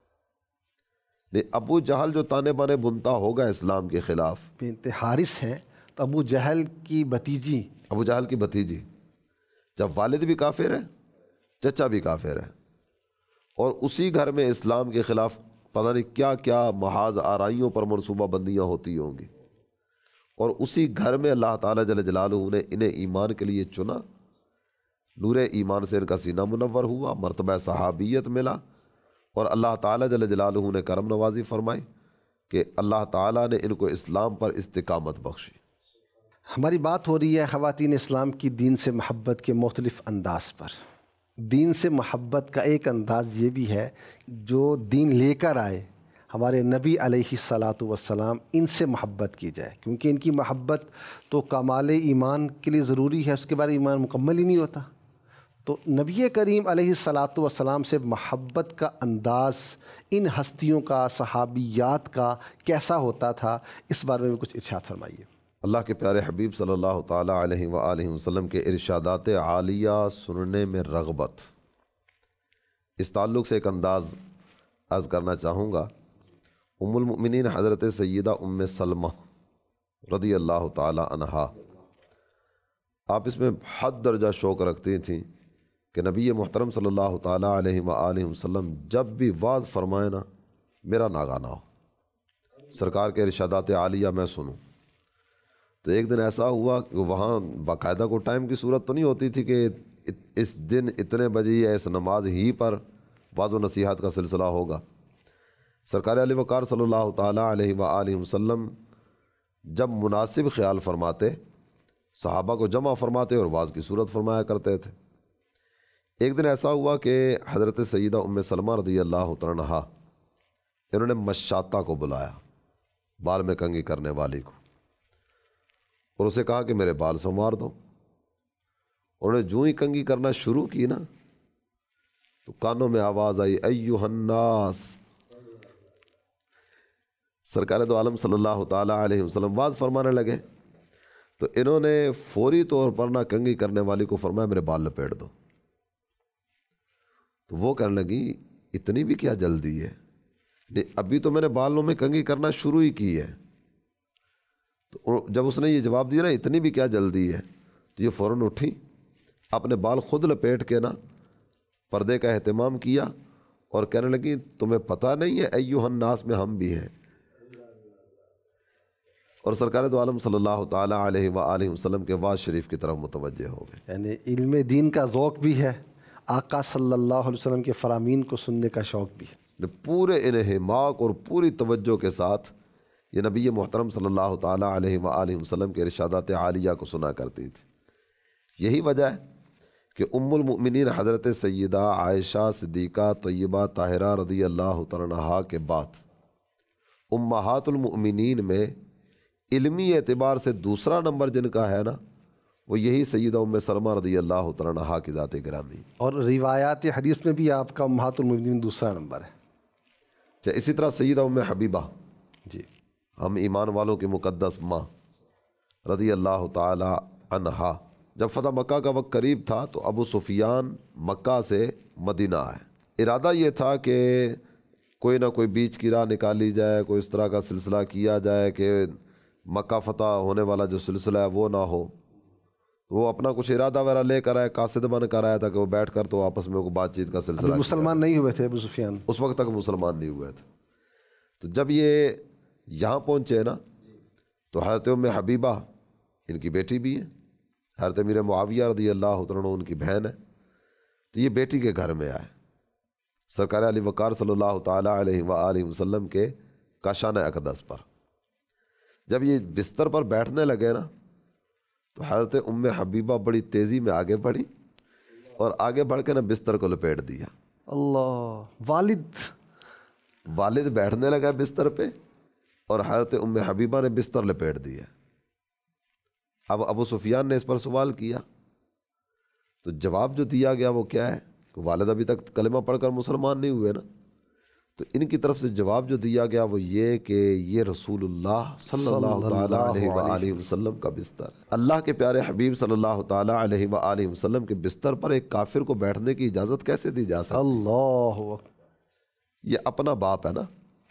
ابو جہل جو تانے بانے بنتا ہوگا اسلام کے خلاف، بنت حارث ہیں تو ابو جہل کی بھتیجی، ابو جہل کی بھتیجی، جب والد بھی کافر ہے، چچا بھی کافر ہے، اور اسی گھر میں اسلام کے خلاف پتہ نہیں کیا کیا محاذ آرائیوں پر منصوبہ بندیاں ہوتی ہوں گی، اور اسی گھر میں اللہ تعالیٰ جل جلالہ نے انہیں ایمان کے لیے چنا، نور ایمان سے ان کا سینہ منور ہوا، مرتبہ صحابیت ملا، اور اللہ تعالیٰ جل جلالہ نے کرم نوازی فرمائی کہ اللہ تعالیٰ نے ان کو اسلام پر استقامت بخشی۔ ہماری بات ہو رہی ہے خواتین اسلام کی دین سے محبت کے مختلف انداز پر۔ دین سے محبت کا ایک انداز یہ بھی ہے جو دین لے کر آئے ہمارے نبی علیہ الصلاۃ والسلام، ان سے محبت کی جائے، کیونکہ ان کی محبت تو کمال ایمان کے لیے ضروری ہے، اس کے بعد ایمان مکمل ہی نہیں ہوتا۔ تو نبی کریم علیہ الصلاۃ والسلام سے محبت کا انداز ان ہستیوں کا، صحابیات کا کیسا ہوتا تھا، اس بارے میں کچھ ارشاد فرمائیے۔ اللہ کے پیارے حبیب صلی اللہ تعالیٰ علیہ وآلہ وسلم کے ارشادات عالیہ سننے میں رغبت، اس تعلق سے ایک انداز عرض کرنا چاہوں گا۔ ام المؤمنین حضرت سیدہ ام سلمہ رضی اللہ تعالیٰ عنہا، آپ اس میں حد درجہ شوق رکھتی تھیں کہ نبی محترم صلی اللہ تعالیٰ علیہ وآلہ وسلم جب بھی واعظ فرمائے نا، میرا ناگانا ہو، سرکار کے ارشادات عالیہ میں سنوں۔ تو ایک دن ایسا ہوا کہ وہاں باقاعدہ کو ٹائم کی صورت تو نہیں ہوتی تھی کہ اس دن اتنے بجے یا اس نماز ہی پر واعظ و نصیحت کا سلسلہ ہوگا۔ سرکار علی وقار صلی اللہ تعالیٰ علیہ وآلہ وسلم جب مناسب خیال فرماتے، صحابہ کو جمع فرماتے اور واعظ کی صورت فرمایا کرتے تھے۔ ایک دن ایسا ہوا کہ حضرت سیدہ ام سلمہ رضی اللہ تعالیٰ عنہا، انہوں نے مشاطہ کو بلایا، بال میں کنگھی کرنے والی کو، اور اسے کہا کہ میرے بال سنوار دو۔ انہوں نے جو ہی کنگھی کرنا شروع کی نا، تو کانوں میں آواز آئی، ایھا الناس۔ سرکار دو عالم صلی اللہ تعالیٰ علیہ وسلم واعظ فرمانے لگے، تو انہوں نے فوری طور پر نہ کنگھی کرنے والی کو فرمایا میرے بال لپیٹ دو۔ تو وہ کہنے لگی اتنی بھی کیا جلدی ہے، ابھی تو میں نے بالوں میں کنگھی کرنا شروع ہی کی ہے۔ تو جب اس نے یہ جواب دیا نا اتنی بھی کیا جلدی ہے، تو یہ فوراً اٹھی، اپنے بال خود لپیٹ کے نا پردے کا اہتمام کیا اور کہنے لگی تمہیں پتہ نہیں ہے ایھا الناس میں ہم بھی ہیں۔ اور سرکار دو عالم صلی اللہ تعالیٰ علیہ وآلہ وسلم کے واعظ شریف کی طرف متوجہ ہو گئے۔ یعنی علم دین کا ذوق بھی ہے، آقا صلی اللہ علیہ وسلم کے فرامین کو سننے کا شوق بھی ہے۔ پورے انہماک اور پوری توجہ کے ساتھ یہ نبی محترم صلی اللہ تعالیٰ علیہ وآلہ وسلم کے ارشادات عالیہ کو سنا کرتی تھی۔ یہی وجہ ہے کہ ام المؤمنین حضرت سیدہ عائشہ صدیقہ طیبہ طاہرہ رضی اللہ تعالیٰ عنہا کے بعد امہات المؤمنین میں علمی اعتبار سے دوسرا نمبر جن کا ہے نا، وہ یہی سیدہ ام سلمہ رضی اللہ تعالیٰ عنہا کی ذات گرامی، اور روایات حدیث میں بھی آپ کا امہات المؤمنین دوسرا نمبر ہے۔ اسی طرح سیدہ ام حبیبہ، جی، ہم ایمان والوں کی مقدس ماں رضی اللہ تعالی عنہا، جب فتح مکہ کا وقت قریب تھا تو ابو سفیان مکہ سے مدینہ آئے۔ ارادہ یہ تھا کہ کوئی نہ کوئی بیچ کی راہ نکالی جائے، کوئی اس طرح کا سلسلہ کیا جائے کہ مکہ فتح ہونے والا جو سلسلہ ہے وہ نہ ہو۔ وہ اپنا کچھ ارادہ وغیرہ لے کر آئے، قاصد بن کر آیا تھا کہ وہ بیٹھ کر تو آپس میں بات چیت کا سلسلہ، مسلمان نہیں ہوئے تھے ابو سفیان، اس وقت تک مسلمان نہیں ہوئے تھے۔ تو جب یہ یہاں پہنچے نا تو حضرت ام حبیبہ ان کی بیٹی بھی ہے، حضرت امیر معاویہ رضی اللہ عنہ ان کی بہن ہے، تو یہ بیٹی کے گھر میں آئے سرکار علی وقار صلی اللہ تعالیٰ علیہ وآلہ وسلم کے کاشان اقدس پر۔ جب یہ بستر پر بیٹھنے لگے نا تو حضرت ام حبیبہ بڑی تیزی میں آگے بڑھی اور آگے بڑھ کے نا بستر کو لپیٹ دیا۔ اللہ، والد والد بیٹھنے لگا بستر پہ اور حضرت ام حبیبہ نے بستر لپیٹ دیا۔ اب ابو سفیان نے اس پر سوال کیا تو جواب جو دیا گیا وہ کیا ہے کہ والد ابھی تک کلمہ پڑھ کر مسلمان نہیں ہوئے نا، تو ان کی طرف سے جواب جو دیا گیا وہ یہ کہ یہ رسول اللہ صلی اللہ تعالیٰ علیہ وآلہ وسلم کا بستر ہے۔ اللہ کے پیارے حبیب صلی اللہ تعالیٰ علیہ وآلہ وسلم کے بستر پر ایک کافر کو بیٹھنے کی اجازت کیسے دی جا سکتی؟ اللہ، یہ اپنا باپ ہے نا،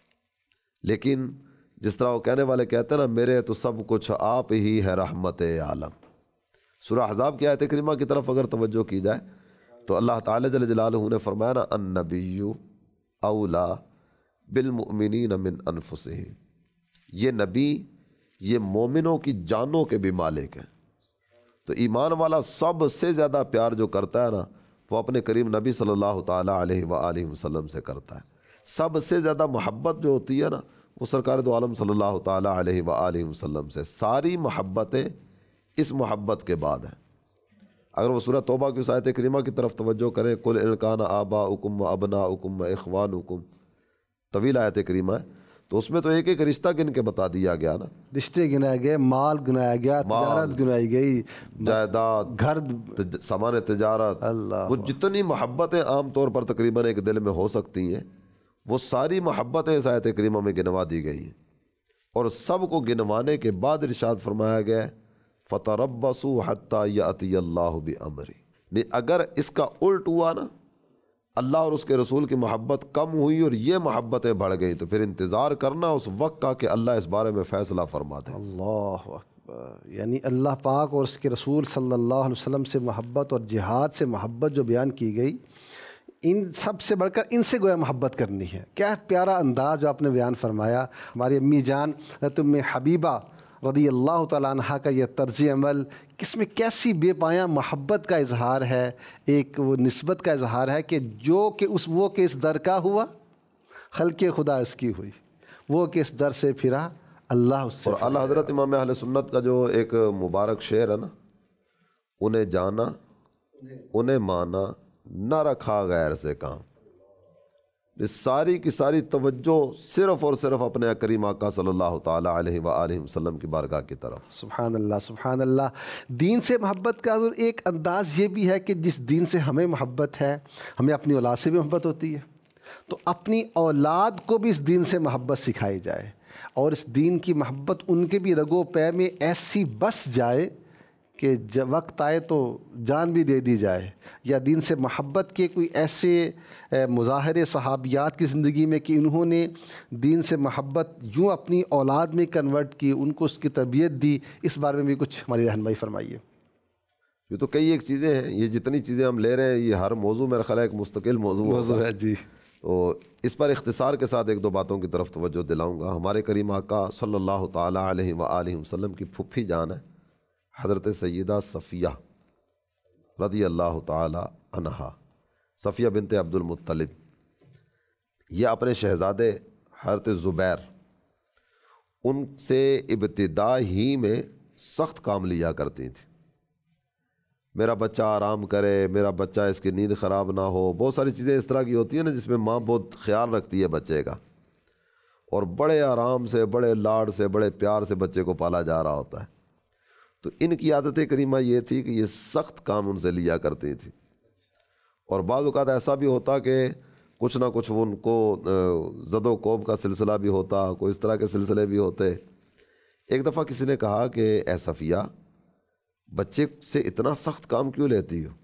لیکن جس طرح وہ کہنے والے کہتے ہیں نا میرے تو سب کچھ آپ ہی ہے رحمت عالم۔ سورہ احزاب کی آیت کریمہ کی طرف اگر توجہ کی جائے تو اللہ تعالیٰ جل جلالہ نے فرمایا نا النبی اولا بالمؤمنین من انفسہم، یہ نبی یہ مومنوں کی جانوں کے بھی مالک ہیں۔ تو ایمان والا سب سے زیادہ پیار جو کرتا ہے نا وہ اپنے کریم نبی صلی اللہ تعالیٰ علیہ وآلہ وسلم سے کرتا ہے۔ سب سے زیادہ محبت جو ہوتی ہے نا وہ سرکار دو عالم صلی اللہ تعالیٰ علیہ وآلہ وسلم سے۔ ساری محبتیں اس محبت کے بعد ہیں۔ اگر وہ سورہ توبہ کی اس آیت کریمہ کی طرف توجہ کریں، قل ان کان آباؤکم و ابناؤکم و اخوانکم، طویل آیت کریمہ ہے، تو اس میں تو ایک ایک رشتہ گن کے بتا دیا گیا نا، رشتے گنائے گئے، مال گنایا گیا، تجارت گنائی گئی، جائیداد، گھر، سامان تجارت، اللہ، وہ جتنی محبتیں عام طور پر تقریباً ایک دل میں ہو سکتی ہیں وہ ساری محبتیں اس آیت کریمہ میں گنوا دی گئی ہیں، اور سب کو گنوانے کے بعد ارشاد فرمایا گیا ہے فَتَرَبَّصُوا حَتَّى يَأْتِيَ اللَّهُ بِأَمْرِهِ۔ نہیں اگر اس کا الٹ ہوا نا، اللہ اور اس کے رسول کی محبت کم ہوئی اور یہ محبتیں بڑھ گئیں، تو پھر انتظار کرنا اس وقت کا کہ اللہ اس بارے میں فیصلہ فرما دے۔ اللہ اکبر، یعنی اللہ پاک اور اس کے رسول صلی اللہ علیہ وسلم سے محبت اور جہاد سے محبت جو بیان کی گئی، ان سب سے بڑھ کر ان سے گویا محبت کرنی ہے۔ کیا پیارا انداز جو آپ نے بیان فرمایا۔ ہماری امی جان حضرت ام حبیبہ رضی اللہ تعالیٰ عنہ کا یہ طرز عمل، کس میں کیسی بے پایاں محبت کا اظہار ہے، ایک وہ نسبت کا اظہار ہے کہ جو کہ اس وہ کہ اس در کا ہوا خلق خدا اس کی ہوئی، وہ کہ اس در سے پھرا اللہ اس سے۔ اور اللہ حضرت امام اہل سنت کا جو ایک مبارک شعر ہے نا، انہیں جانا انہیں مانا نہ رکھا غیر سے کام، اس ساری کی ساری توجہ صرف اور صرف اپنے کریم آقا صلی اللہ تعالیٰ علیہ وآلہ وسلم کی بارگاہ کی طرف۔ سبحان اللہ، سبحان اللہ۔ دین سے محبت کا ایک انداز یہ بھی ہے کہ جس دین سے ہمیں محبت ہے، ہمیں اپنی اولاد سے بھی محبت ہوتی ہے، تو اپنی اولاد کو بھی اس دین سے محبت سکھائی جائے، اور اس دین کی محبت ان کے بھی رگو پے میں ایسی بس جائے کہ جب وقت آئے تو جان بھی دے دی جائے، یا دین سے محبت کے کوئی ایسے مظاہرے صحابیات کی زندگی میں کہ انہوں نے دین سے محبت یوں اپنی اولاد میں کنورٹ کی، ان کو اس کی تربیت دی، اس بارے میں بھی کچھ ہماری رہنمائی فرمائیے۔ یہ تو کئی ایک چیزیں ہیں، یہ جتنی چیزیں ہم لے رہے ہیں یہ ہر موضوع میرا خیال ہے ایک مستقل موضوع موضوع ہے جی۔ تو اس پر اختصار کے ساتھ ایک دو باتوں کی طرف توجہ دلاؤں گا۔ ہمارے کریم آقا صلی اللہ تعالیٰ علیہ وآلہ وسلم کی پھپھی جان ہے حضرت سیدہ صفیہ رضی اللہ تعالی عنہا، صفیہ بنت عبد المطلب، یہ اپنے شہزادے حضرت زبیر ان سے ابتدا ہی میں سخت کام لیا کرتی تھیں۔ میرا بچہ آرام کرے، میرا بچہ اس کی نیند خراب نہ ہو، بہت ساری چیزیں اس طرح کی ہوتی ہیں نا جس میں ماں بہت خیال رکھتی ہے بچے کا، اور بڑے آرام سے، بڑے لاڈ سے، بڑے پیار سے بچے کو پالا جا رہا ہوتا ہے۔ تو ان کی عادت کریمہ یہ تھی کہ یہ سخت کام ان سے لیا کرتی تھی، اور بعض اوقات ایسا بھی ہوتا کہ کچھ نہ کچھ وہ ان کو زد و کوب کا سلسلہ بھی ہوتا، کوئی اس طرح کے سلسلے بھی ہوتے۔ ایک دفعہ کسی نے کہا کہ اے صفیہ، بچے سے اتنا سخت کام کیوں لیتی ہو؟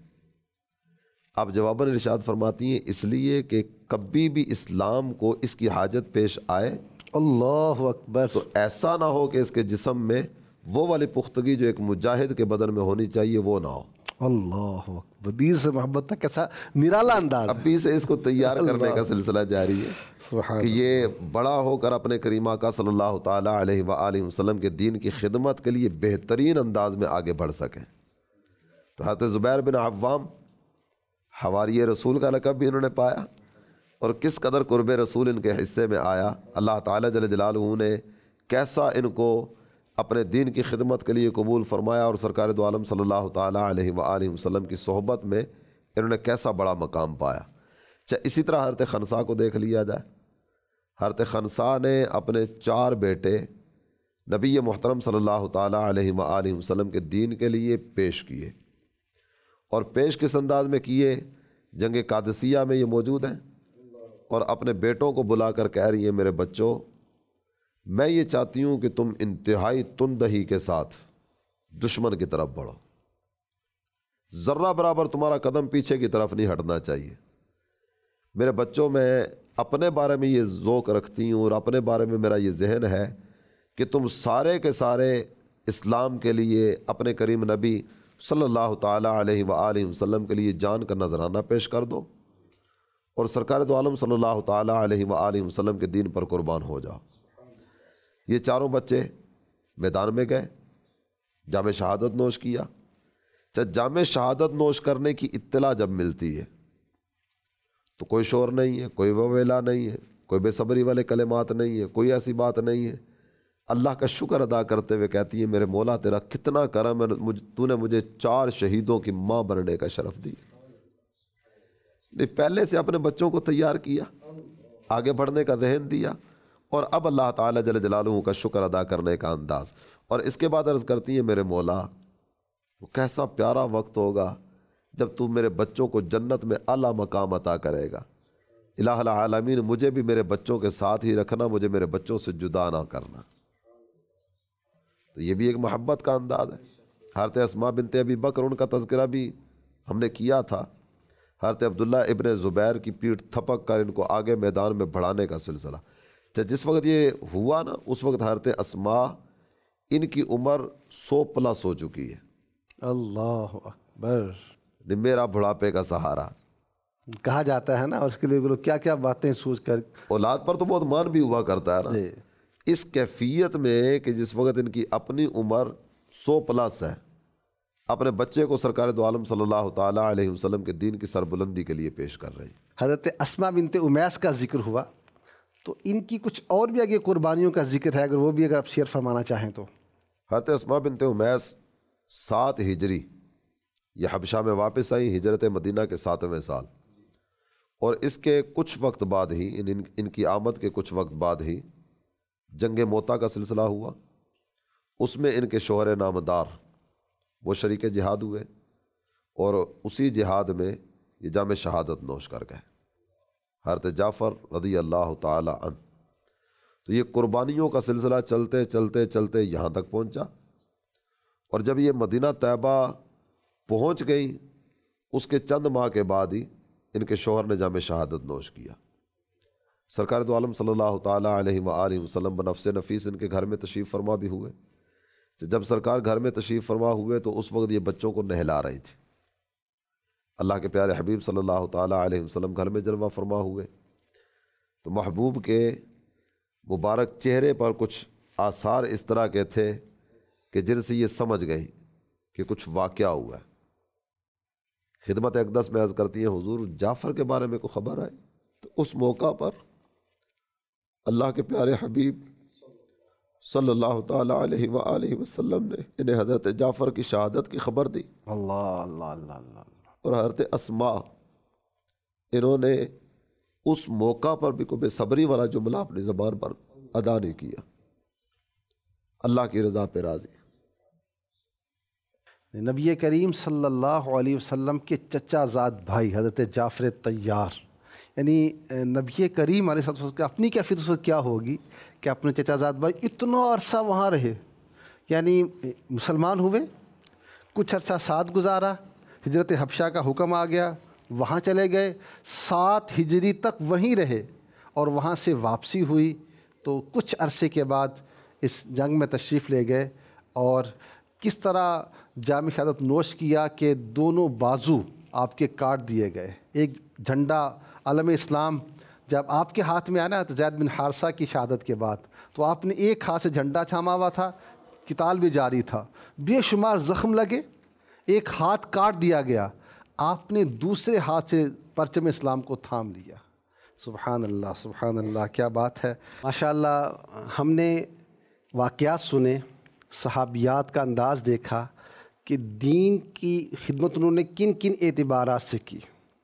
آپ جواباً ارشاد فرماتی ہیں اس لیے کہ کبھی بھی اسلام کو اس کی حاجت پیش آئے، اللہ اکبر، تو ایسا نہ ہو کہ اس کے جسم میں وہ والی پختگی جو ایک مجاہد کے بدن میں ہونی چاہیے وہ نہ ہو۔ اللہ اکبر، دین سے محبت کا کیسا نرالا انداز، ابھی سے اس کو تیار کرنے کا سلسلہ جاری ہے سبحان کہ یہ بڑا ہو کر اپنے کریم آقا صلی اللہ تعالیٰ علیہ وآلہ وسلم کے دین کی خدمت کے لیے بہترین انداز میں آگے بڑھ سکیں۔ تو حضرت زبیر بن عوام حواریِ رسول کا لقب بھی انہوں نے پایا، اور کس قدر قرب رسول ان کے حصے میں آیا۔ اللہ تعالیٰ جل جلالہ نے کیسا ان کو اپنے دین کی خدمت کے لیے قبول فرمایا، اور سرکار دو عالم صلی اللہ تعالیٰ علیہ وآلہ وسلم کی صحبت میں انہوں نے کیسا بڑا مقام پایا۔ اچھا، اسی طرح حضرت خنسا کو دیکھ لیا جائے۔ حضرت خنسا نے اپنے چار بیٹے نبی محترم صلی اللہ تعالیٰ علیہ وآلہ وسلم کے دین کے لیے پیش کیے، اور پیش کس انداز میں کیے؟ جنگ قادسیہ میں یہ موجود ہیں، اور اپنے بیٹوں کو بلا کر کہہ رہی ہیں میرے بچوں، میں یہ چاہتی ہوں کہ تم انتہائی تندہی کے ساتھ دشمن کی طرف بڑھو، ذرہ برابر تمہارا قدم پیچھے کی طرف نہیں ہٹنا چاہیے۔ میرے بچوں، میں اپنے بارے میں یہ ذوق رکھتی ہوں اور اپنے بارے میں میرا یہ ذہن ہے کہ تم سارے کے سارے اسلام کے لیے اپنے کریم نبی صلی اللہ تعالیٰ علیہ وآلہ وسلم کے لیے جان کا نذرانہ پیش کر دو، اور سرکار دو عالم صلی اللہ تعالیٰ علیہ وآلہ وسلم کے دین پر قربان ہو جاؤ۔ یہ چاروں بچے میدان میں گئے، جام شہادت نوش کیا۔ جب جام شہادت نوش کرنے کی اطلاع جب ملتی ہے تو کوئی شور نہیں ہے، کوئی وویلا نہیں ہے، کوئی بے صبری والے کلمات نہیں ہے، کوئی ایسی بات نہیں ہے۔ اللہ کا شکر ادا کرتے ہوئے کہتی ہے میرے مولا تیرا کتنا کرم ہے، تو نے مجھے چار شہیدوں کی ماں بننے کا شرف دیا۔ نہیں، پہلے سے اپنے بچوں کو تیار کیا، آگے بڑھنے کا ذہن دیا، اور اب اللہ تعالیٰ جل جلالہ کا شکر ادا کرنے کا انداز. اور اس کے بعد عرض کرتی ہیں میرے مولا وہ کیسا پیارا وقت ہوگا جب تو میرے بچوں کو جنت میں اعلیٰ مقام عطا کرے گا. الہ العالمین مجھے بھی میرے بچوں کے ساتھ ہی رکھنا، مجھے میرے بچوں سے جدا نہ کرنا. تو یہ بھی ایک محبت کا انداز ہے. حضرت اسماء بنت ابی بکر ان کا تذکرہ بھی ہم نے کیا تھا. حضرت عبداللہ ابن زبیر کی پیٹھ تھپک کر ان کو آگے میدان میں بڑھانے کا سلسلہ. جس وقت یہ ہوا نا اس وقت حضرت اسماء ان کی عمر سو پلس ہو چکی ہے. اللہ اکبر. میرا بڑھاپے کا سہارا کہا جاتا ہے نا، اور اس کے لیے لوگ کیا کیا باتیں سوچ کر. اولاد پر تو بہت مان بھی ہوا کرتا ہے نا. اس کیفیت میں کہ جس وقت ان کی اپنی عمر سو پلس ہے، اپنے بچے کو سرکار دو عالم صلی اللہ تعالیٰ علیہ وسلم کے دین کی سربلندی کے لیے پیش کر رہی. حضرت اسماء بنت امیس کا ذکر ہوا تو ان کی کچھ اور بھی آگے قربانیوں کا ذکر ہے، اگر وہ بھی اگر آپ شیئر فرمانا چاہیں تو. حضرت اسماء بنت امیس سات ہجری یہ حبشہ میں واپس آئی ہجرت مدینہ کے ساتویں سال، اور اس کے کچھ وقت بعد ہی ان ان کی آمد کے کچھ وقت بعد ہی جنگ موتا کا سلسلہ ہوا. اس میں ان کے شوہر نامدار وہ شریک جہاد ہوئے، اور اسی جہاد میں یہ جام شہادت نوش کر گئے حضرت جعفر رضی اللہ تعالی عنہ. تو یہ قربانیوں کا سلسلہ چلتے چلتے چلتے یہاں تک پہنچا، اور جب یہ مدینہ طیبہ پہنچ گئی اس کے چند ماہ کے بعد ہی ان کے شوہر نے جام شہادت نوش کیا. سرکار دو عالم صلی اللہ تعالیٰ علیہ وآلہ وسلم بنفس نفیس ان کے گھر میں تشریف فرما بھی ہوئے. جب سرکار گھر میں تشریف فرما ہوئے تو اس وقت یہ بچوں کو نہلا رہی تھی. اللہ کے پیارے حبیب صلی اللہ تعالیٰ علیہ وسلم گھر میں جلوہ فرما ہوئے تو محبوب کے مبارک چہرے پر کچھ آثار اس طرح کے تھے کہ جن سے یہ سمجھ گئی کہ کچھ واقعہ ہوا ہے. خدمت اقدس میں عرض کرتی ہیں حضور جعفر کے بارے میں کوئی خبر آئی؟ تو اس موقع پر اللہ کے پیارے حبیب صلی اللہ تعالیٰ علیہ وآلہ وسلم نے انہیں حضرت جعفر کی شہادت کی خبر دی. اللہ اللہ اللہ اللہ. اور حضرت اسماء انہوں نے اس موقع پر بھی کوئی بے صبری والا جملہ اپنی زبان پر ادا نہیں کیا. اللہ کی رضا پہ راضی. نبی کریم صلی اللہ علیہ وسلم کے چچا زاد بھائی حضرت جعفر طیار، یعنی نبی کریم علیہ الصلوۃ والسلام اپنی کیفیت اس وقت کیا ہوگی کہ اپنے چچا زاد بھائی اتنا عرصہ وہاں رہے، یعنی مسلمان ہوئے، کچھ عرصہ ساتھ گزارا، ہجرت حبشہ کا حکم آ گیا، وہاں چلے گئے، سات ہجری تک وہیں رہے، اور وہاں سے واپسی ہوئی تو کچھ عرصے کے بعد اس جنگ میں تشریف لے گئے، اور کس طرح جام شہادت نوش کیا کہ دونوں بازو آپ کے کاٹ دیے گئے. ایک جھنڈا علم اسلام جب آپ کے ہاتھ میں آیا نا زید بن حارثہ کی شہادت کے بعد تو آپ نے ایک ہاتھ سے جھنڈا تھاما ہوا تھا، قتال بھی جاری تھا، بے شمار زخم لگے، ایک ہاتھ کاٹ دیا گیا، آپ نے دوسرے ہاتھ سے پرچم اسلام کو تھام لیا. سبحان اللہ سبحان اللہ، کیا بات ہے. ماشاءاللہ ہم نے واقعات سنے، صحابیات کا انداز دیکھا کہ دین کی خدمت انہوں نے کن کن اعتبارات سے کی،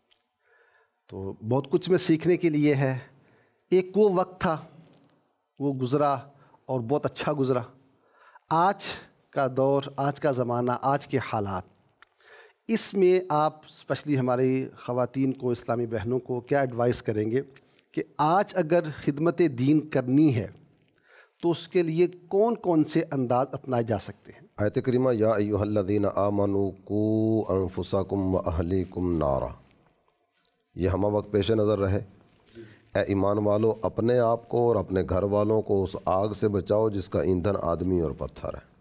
تو بہت کچھ میں سیکھنے کے لیے ہے. ایک وہ وقت تھا وہ گزرا اور بہت اچھا گزرا. آج کا دور، آج کا زمانہ، آج کے حالات، اس میں آپ اسپیشلی ہماری خواتین کو، اسلامی بہنوں کو کیا ایڈوائز کریں گے کہ آج اگر خدمت دین کرنی ہے تو اس کے لیے کون کون سے انداز اپنائے جا سکتے ہیں؟ آیت کریمہ یا ایھا الذین آمنوا قوا انفسکم واہلیکم نارا، یہ ہمہ وقت پیش نظر رہے. اے ایمان والو، اپنے آپ کو اور اپنے گھر والوں کو اس آگ سے بچاؤ جس کا ایندھن آدمی اور پتھر ہے.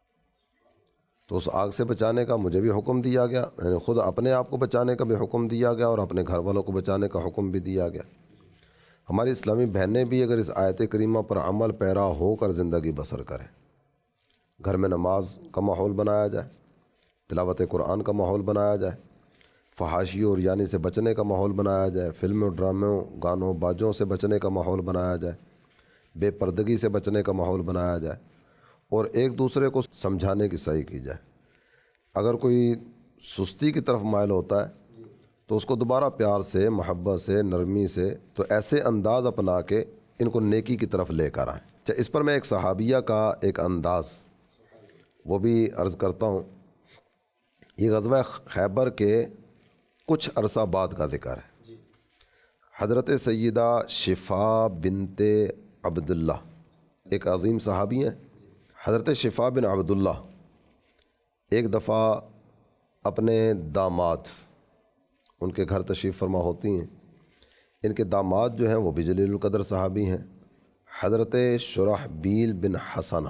تو اس آگ سے بچانے کا مجھے بھی حکم دیا گیا، یعنی خود اپنے آپ کو بچانے کا بھی حکم دیا گیا اور اپنے گھر والوں کو بچانے کا حکم بھی دیا گیا. ہماری اسلامی بہنیں بھی اگر اس آیت کریمہ پر عمل پیرا ہو کر زندگی بسر کریں، گھر میں نماز کا ماحول بنایا جائے، تلاوت قرآن کا ماحول بنایا جائے، فحاشی اور یعنی سے بچنے کا ماحول بنایا جائے، فلموں، ڈراموں، گانوں، باجوں سے بچنے کا ماحول بنایا جائے، بے پردگی سے بچنے کا ماحول بنایا جائے، اور ایک دوسرے کو سمجھانے کی صحیح کی جائے. اگر کوئی سستی کی طرف مائل ہوتا ہے تو اس کو دوبارہ پیار سے، محبت سے، نرمی سے، تو ایسے انداز اپنا کے ان کو نیکی کی طرف لے کر آئیں۔ اچھا، اس پر میں ایک صحابیہ کا ایک انداز وہ بھی عرض کرتا ہوں۔ یہ غزوہ خیبر کے کچھ عرصہ بعد کا ذکر ہے۔ حضرت سیدہ شفا بنت عبداللہ ایک عظیم صحابی ہیں۔ حضرت شفا بن عبداللہ ایک دفعہ اپنے داماد، ان کے گھر تشریف فرما ہوتی ہیں۔ ان کے داماد جو ہیں وہ بھی جلیل القدر صحابی ہیں، حضرت شرحبیل بن حسنہ۔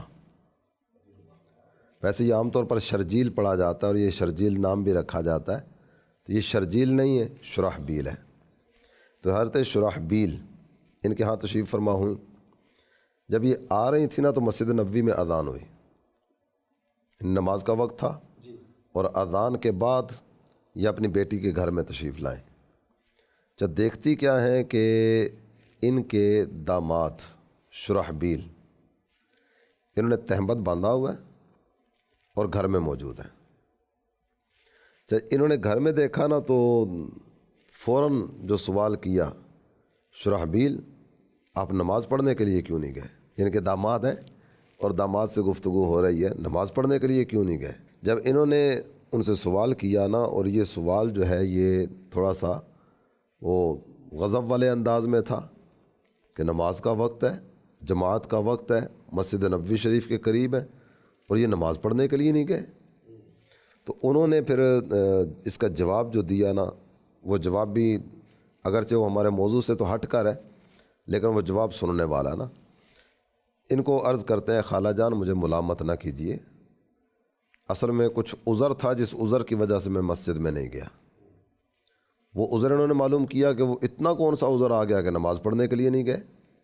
ویسے یہ عام طور پر شرجیل پڑھا جاتا ہے اور یہ شرجیل نام بھی رکھا جاتا ہے، تو یہ شرجیل نہیں ہے، شرحبیل ہے۔ تو حضرت شرحبیل ان کے ہاں تشریف فرما ہوئی۔ جب یہ آ رہی تھی نا تو مسجد نبوی میں اذان ہوئی، نماز کا وقت تھا، اور اذان کے بعد یہ اپنی بیٹی کے گھر میں تشریف لائیں۔ جب دیکھتی کیا ہے کہ ان کے داماد شرحبیل انہوں نے تہمت باندھا ہوا ہے اور گھر میں موجود ہیں۔ جب انہوں نے گھر میں دیکھا نا تو فوراً جو سوال کیا، شرحبیل آپ نماز پڑھنے کے لیے کیوں نہیں گئے؟ ان کے داماد ہیں اور داماد سے گفتگو ہو رہی ہے، نماز پڑھنے کے لیے کیوں نہیں گئے؟ جب انہوں نے ان سے سوال کیا نا، اور یہ سوال جو ہے یہ تھوڑا سا وہ غضب والے انداز میں تھا کہ نماز کا وقت ہے، جماعت کا وقت ہے، مسجد نبوی شریف کے قریب ہے، اور یہ نماز پڑھنے کے لیے نہیں گئے۔ تو انہوں نے پھر اس کا جواب جو دیا نا، وہ جواب بھی اگرچہ وہ ہمارے موضوع سے تو ہٹ کر ہے، لیکن وہ جواب سننے والا نا۔ ان کو عرض کرتے ہیں، خالہ جان مجھے ملامت نہ کیجیے، اصل میں کچھ عذر تھا جس عذر کی وجہ سے میں مسجد میں نہیں گیا۔ وہ عذر انہوں نے معلوم کیا کہ وہ اتنا کون سا عذر آ گیا کہ نماز پڑھنے کے لیے نہیں گئے۔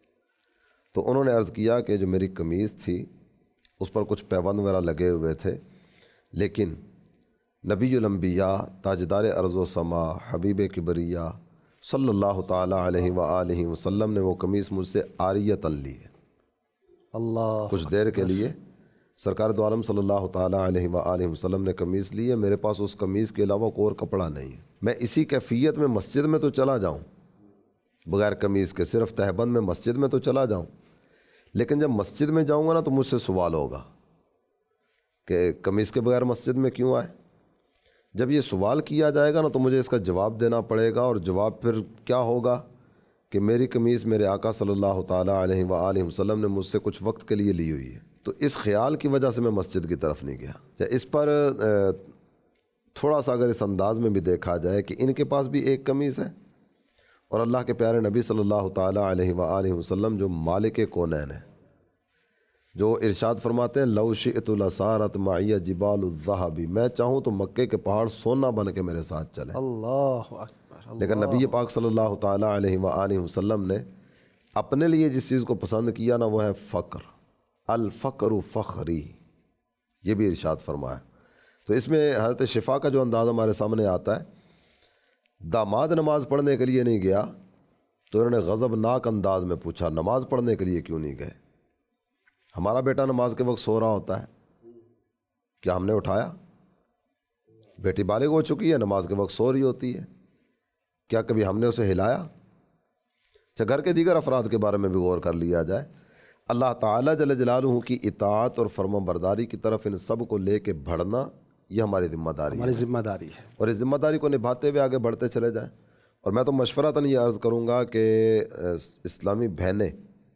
تو انہوں نے عرض کیا کہ جو میری قمیض تھی اس پر کچھ پیوند وغیرہ لگے ہوئے تھے، لیکن نبی الانبیاء تاجدار ارض و سما حبیب کبریہ صلی اللہ تعالیٰ علیہ وآلہ وسلم نے وہ قمیض مجھ سے عاریۃً لی ہے۔ اللہ کچھ دیر کے لیے سرکار دو عالم صلی اللہ تعالیٰ علیہ وآلہ وسلم نے قمیض لی ہے، میرے پاس اس قمیض کے علاوہ کوئی اور کپڑا نہیں ہے۔ میں اسی کیفیت میں مسجد میں تو چلا جاؤں بغیر قمیض کے، صرف تہبند میں مسجد میں تو چلا جاؤں، لیکن جب مسجد میں جاؤں گا نا تو مجھ سے سوال ہوگا کہ قمیض کے بغیر مسجد میں کیوں آئے۔ جب یہ سوال کیا جائے گا نا تو مجھے اس کا جواب دینا پڑے گا، اور جواب پھر کیا ہوگا کہ میری قمیض میرے آقا صلی اللہ تعالیٰ علیہ وآلہ وسلم نے مجھ سے کچھ وقت کے لیے لی ہوئی ہے۔ تو اس خیال کی وجہ سے میں مسجد کی طرف نہیں گیا۔ اس پر تھوڑا سا اگر اس انداز میں بھی دیکھا جائے کہ ان کے پاس بھی ایک قمیض ہے، اور اللہ کے پیارے نبی صلی اللہ تعالیٰ علیہ وآلہ وسلم جو مالک کونین ہیں، جو ارشاد فرماتے ہیں لو شئت لصارت معی جبال الذہب، میں چاہوں تو مکے کے پہاڑ سونا بن کے میرے ساتھ چلیں۔ اللہ اکبر۔ لیکن نبی پاک صلی اللہ تعالیٰ علیہ وآلہ وسلم نے اپنے لیے جس چیز کو پسند کیا نا وہ ہے فقر، الفقر فخری، یہ بھی ارشاد فرمایا۔ تو اس میں حضرت شفا کا جو انداز ہمارے سامنے آتا ہے، داماد نماز پڑھنے کے لیے نہیں گیا تو انہوں نے غضب ناک انداز میں پوچھا نماز پڑھنے کے لیے کیوں نہیں گئے؟ ہمارا بیٹا نماز کے وقت سو رہا ہوتا ہے، کیا ہم نے اٹھایا؟ بیٹی بالغ ہو چکی ہے، نماز کے وقت سو رہی ہوتی ہے، کیا کبھی ہم نے اسے ہلایا؟ اچھا، گھر کے دیگر افراد کے بارے میں بھی غور کر لیا جائے۔ اللہ تعالیٰ جل جلالہ کی اطاعت اور فرما برداری کی طرف ان سب کو لے کے بڑھنا یہ ہماری ذمہ داری ہماری ہے، ذمہ داری ہے، اور اس ذمہ داری کو نبھاتے ہوئے آگے بڑھتے چلے جائیں۔ اور میں تو مشورتاً یہ عرض کروں گا کہ اسلامی بہنیں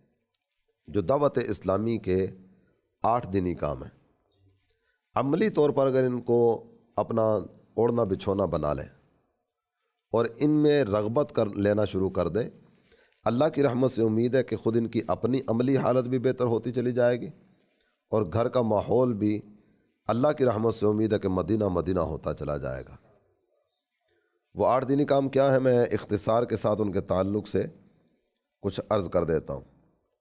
جو دعوت اسلامی کے آٹھ دینی کام ہیں، عملی طور پر اگر ان کو اپنا اوڑھنا بچھونا بنا لیں اور ان میں رغبت کر لینا شروع کر دیں، اللہ کی رحمت سے امید ہے کہ خود ان کی اپنی عملی حالت بھی بہتر ہوتی چلی جائے گی، اور گھر کا ماحول بھی اللہ کی رحمت سے امید ہے کہ مدینہ مدینہ ہوتا چلا جائے گا۔ وہ آٹھ دینی کام کیا ہے، میں اختصار کے ساتھ ان کے تعلق سے کچھ عرض کر دیتا ہوں۔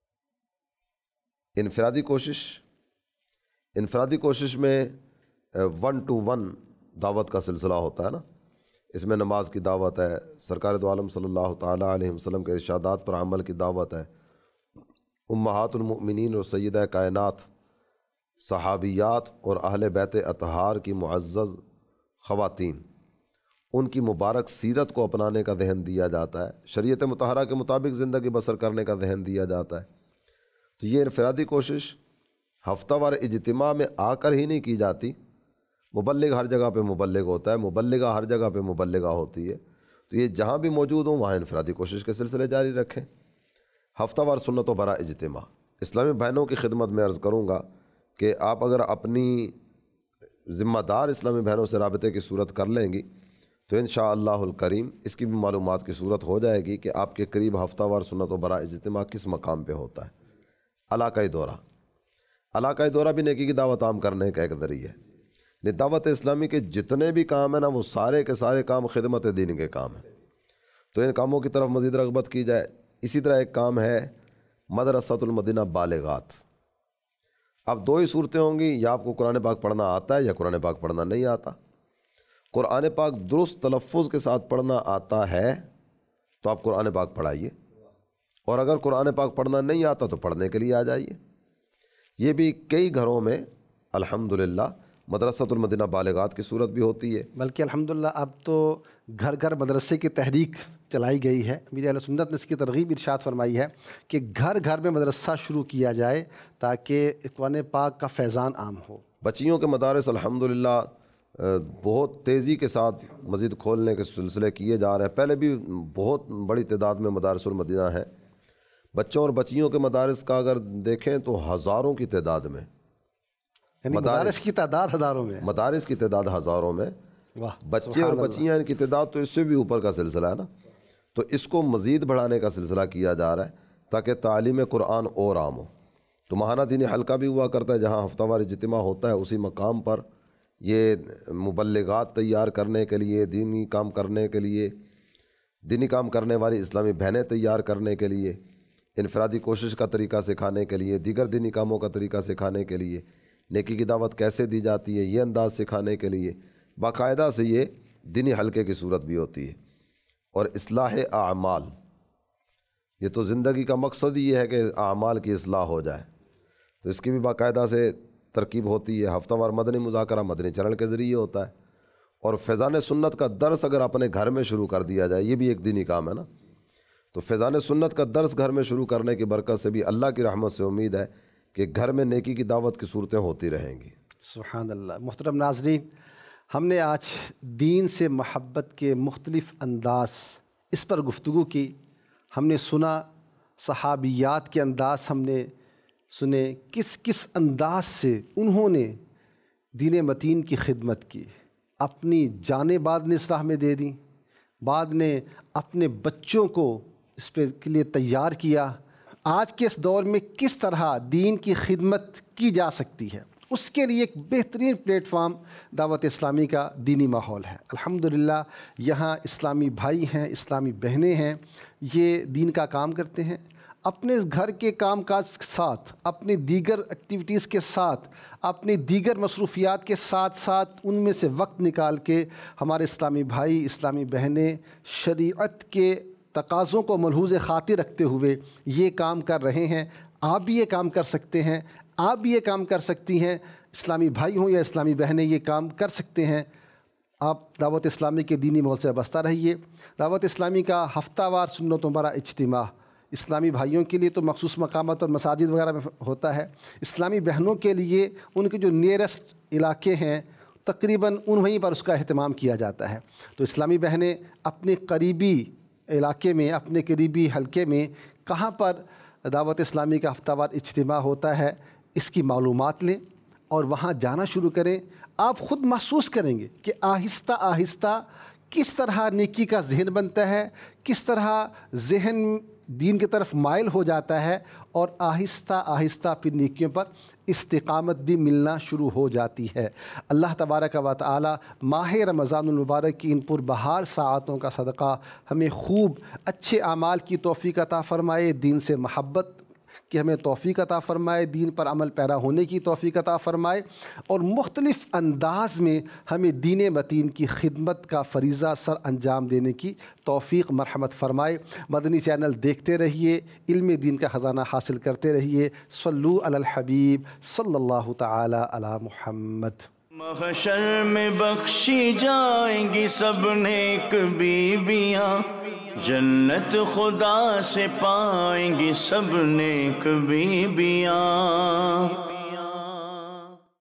انفرادی کوشش انفرادی کوشش میں ون ٹو ون دعوت کا سلسلہ ہوتا ہے نا، اس میں نماز کی دعوت ہے، سرکار دو عالم صلی اللہ تعالیٰ علیہ وسلم کے ارشادات پر عمل کی دعوت ہے، امہات المؤمنین اور سیدہ کائنات صحابیات اور اہل بیت اطہار کی معزز خواتین ان کی مبارک سیرت کو اپنانے کا ذہن دیا جاتا ہے، شریعت مطہرہ کے مطابق زندگی بسر کرنے کا ذہن دیا جاتا ہے۔ تو یہ انفرادی کوشش ہفتہ وار اجتماع میں آ کر ہی نہیں کی جاتی، مبلغ ہر جگہ پہ مبلغ ہوتا ہے، مبلغہ ہر جگہ پہ مبلغہ ہوتی ہے، تو یہ جہاں بھی موجود ہوں وہاں انفرادی کوشش کے سلسلے جاری رکھیں۔ ہفتہ وار سنت و برا اجتماع، اسلامی بہنوں کی خدمت میں عرض کروں گا کہ آپ اگر اپنی ذمہ دار اسلامی بہنوں سے رابطے کی صورت کر لیں گی تو انشاءاللہ الکریم اس کی بھی معلومات کی صورت ہو جائے گی کہ آپ کے قریب ہفتہ وار سنت و برا اجتماع کس مقام پہ ہوتا ہے۔ علاقائی دورہ، علاقائی دورہ بھی نیکی کی دعوت عام کرنے کا ایک ذریعہ ہے۔ دعوت اسلامی کے جتنے بھی کام ہیں نا وہ سارے کے سارے کام خدمت دین کے کام ہیں، تو ان کاموں کی طرف مزید رغبت کی جائے۔ اسی طرح ایک کام ہے مدرسۃ المدینہ بالغات۔ اب دو ہی صورتیں ہوں گی، یا آپ کو قرآن پاک پڑھنا آتا ہے یا قرآن پاک پڑھنا نہیں آتا۔ قرآن پاک درست تلفظ کے ساتھ پڑھنا آتا ہے تو آپ قرآن پاک پڑھائیے، اور اگر قرآن پاک پڑھنا نہیں آتا تو پڑھنے کے لیے آ جائیے۔ یہ بھی کئی گھروں میں الحمدللہ مدرسۃ المدینہ بالغات کی صورت بھی ہوتی ہے، بلکہ الحمدللہ اب تو گھر گھر مدرسے کی تحریک چلائی گئی ہے۔ میری اہل سنت نے اس کی ترغیب ارشاد فرمائی ہے کہ گھر گھر میں مدرسہ شروع کیا جائے تاکہ قرآن پاک کا فیضان عام ہو۔ بچیوں کے مدارس الحمدللہ بہت تیزی کے ساتھ مزید کھولنے کے سلسلے کیے جا رہے ہیں۔ پہلے بھی بہت بڑی تعداد میں مدارس المدینہ ہیں۔ بچوں اور بچیوں کے مدارس کا اگر دیکھیں تو ہزاروں کی تعداد میں، یعنی مدارس کی تعداد ہزاروں میں، مدارس کی تعداد ہزاروں میں، واہ، بچے اور بچیاں ان کی تعداد تو اس سے بھی اوپر کا سلسلہ ہے نا۔ تو اس کو مزید بڑھانے کا سلسلہ کیا جا رہا ہے تاکہ تعلیم قرآن اور عام ہو۔ تو ماہانہ دینی حلقہ بھی ہوا کرتا ہے، جہاں ہفتہ وار اجتماع ہوتا ہے اسی مقام پر یہ مبلغات تیار کرنے کے لیے، دینی کام کرنے کے لیے، دینی کام کرنے والی اسلامی بہنیں تیار کرنے کے لیے، انفرادی کوشش کا طریقہ سکھانے کے لیے، دیگر دینی کاموں کا طریقہ سکھانے کے لیے، نیکی کی دعوت کیسے دی جاتی ہے یہ انداز سکھانے کے لیے باقاعدہ سے یہ دینی حلقے کی صورت بھی ہوتی ہے۔ اور اصلاح اعمال، یہ تو زندگی کا مقصد ہی یہ ہے کہ اعمال کی اصلاح ہو جائے، تو اس کی بھی باقاعدہ سے ترکیب ہوتی ہے۔ ہفتہ وار مدنی مذاکرہ مدنی چرن کے ذریعے ہوتا ہے، اور فیضان سنت کا درس اگر اپنے گھر میں شروع کر دیا جائے، یہ بھی ایک دینی کام ہے نا، تو فیضان سنت کا درس گھر میں شروع کرنے کی برکت سے بھی اللہ کی رحمت سے امید ہے کہ گھر میں نیکی کی دعوت کی صورتیں ہوتی رہیں گی۔ سبحان اللہ۔ محترم ناظرین، ہم نے آج دین سے محبت کے مختلف انداز اس پر گفتگو کی۔ ہم نے سنا صحابیات کے انداز، ہم نے سنے کس کس انداز سے انہوں نے دین متین کی خدمت کی، اپنی جانیں بعد نے اس راہ میں دے دیں، بعد نے اپنے بچوں کو اس پہ کے لیے تیار کیا۔ آج کے اس دور میں کس طرح دین کی خدمت کی جا سکتی ہے، اس کے لیے ایک بہترین پلیٹ فارم دعوت اسلامی کا دینی ماحول ہے۔ الحمدللہ یہاں اسلامی بھائی ہیں، اسلامی بہنیں ہیں، یہ دین کا کام کرتے ہیں، اپنے گھر کے کام کاج کے ساتھ، اپنی دیگر ایکٹیویٹیز کے ساتھ، اپنی دیگر مصروفیات کے ساتھ ساتھ ان میں سے وقت نکال کے ہمارے اسلامی بھائی، اسلامی بہنیں شریعت کے تقاضوں کو ملحوظ خاطر رکھتے ہوئے یہ کام کر رہے ہیں۔ آپ بھی یہ کام کر سکتے ہیں، آپ بھی یہ کام کر سکتی ہیں، اسلامی بھائی ہوں یا اسلامی بہنیں یہ کام کر سکتے ہیں۔ آپ دعوت اسلامی کے دینی ماحول سے وابستہ رہیے۔ دعوت اسلامی کا ہفتہ وار سنتوں برا اجتماع اسلامی بھائیوں کے لیے تو مخصوص مقامات اور مساجد وغیرہ میں ہوتا ہے، اسلامی بہنوں کے لیے ان کے جو نیئرسٹ علاقے ہیں تقریباً ان وہیں پر اس کا اہتمام کیا جاتا ہے۔ تو اسلامی بہنیں اپنے قریبی علاقے میں، اپنے قریبی حلقے میں کہاں پر دعوت اسلامی کا ہفتہ وار اجتماع ہوتا ہے اس کی معلومات لیں اور وہاں جانا شروع کریں۔ آپ خود محسوس کریں گے کہ آہستہ آہستہ کس طرح نیکی کا ذہن بنتا ہے، کس طرح ذہن دین کی طرف مائل ہو جاتا ہے، اور آہستہ آہستہ پھر نیکیوں پر استقامت بھی ملنا شروع ہو جاتی ہے۔ اللہ تبارک و تعالی ماہ رمضان المبارک کی ان پربہار ساعتوں کا صدقہ ہمیں خوب اچھے اعمال کی توفیق عطا فرمائے، دین سے محبت کہ ہمیں توفیق عطا فرمائے، دین پر عمل پیرا ہونے کی توفیق عطا فرمائے، اور مختلف انداز میں ہمیں دین متین کی خدمت کا فریضہ سر انجام دینے کی توفیق مرحمت فرمائے۔ مدنی چینل دیکھتے رہیے، علم دین کا خزانہ حاصل کرتے رہیے۔ صلو علی الحبیب صلی اللہ تعالی علی محمد۔ محشر میں بخشی جائیں گی سب نیک بیویاں، جنت خدا سے پائیں گی سب نیک بیویاں۔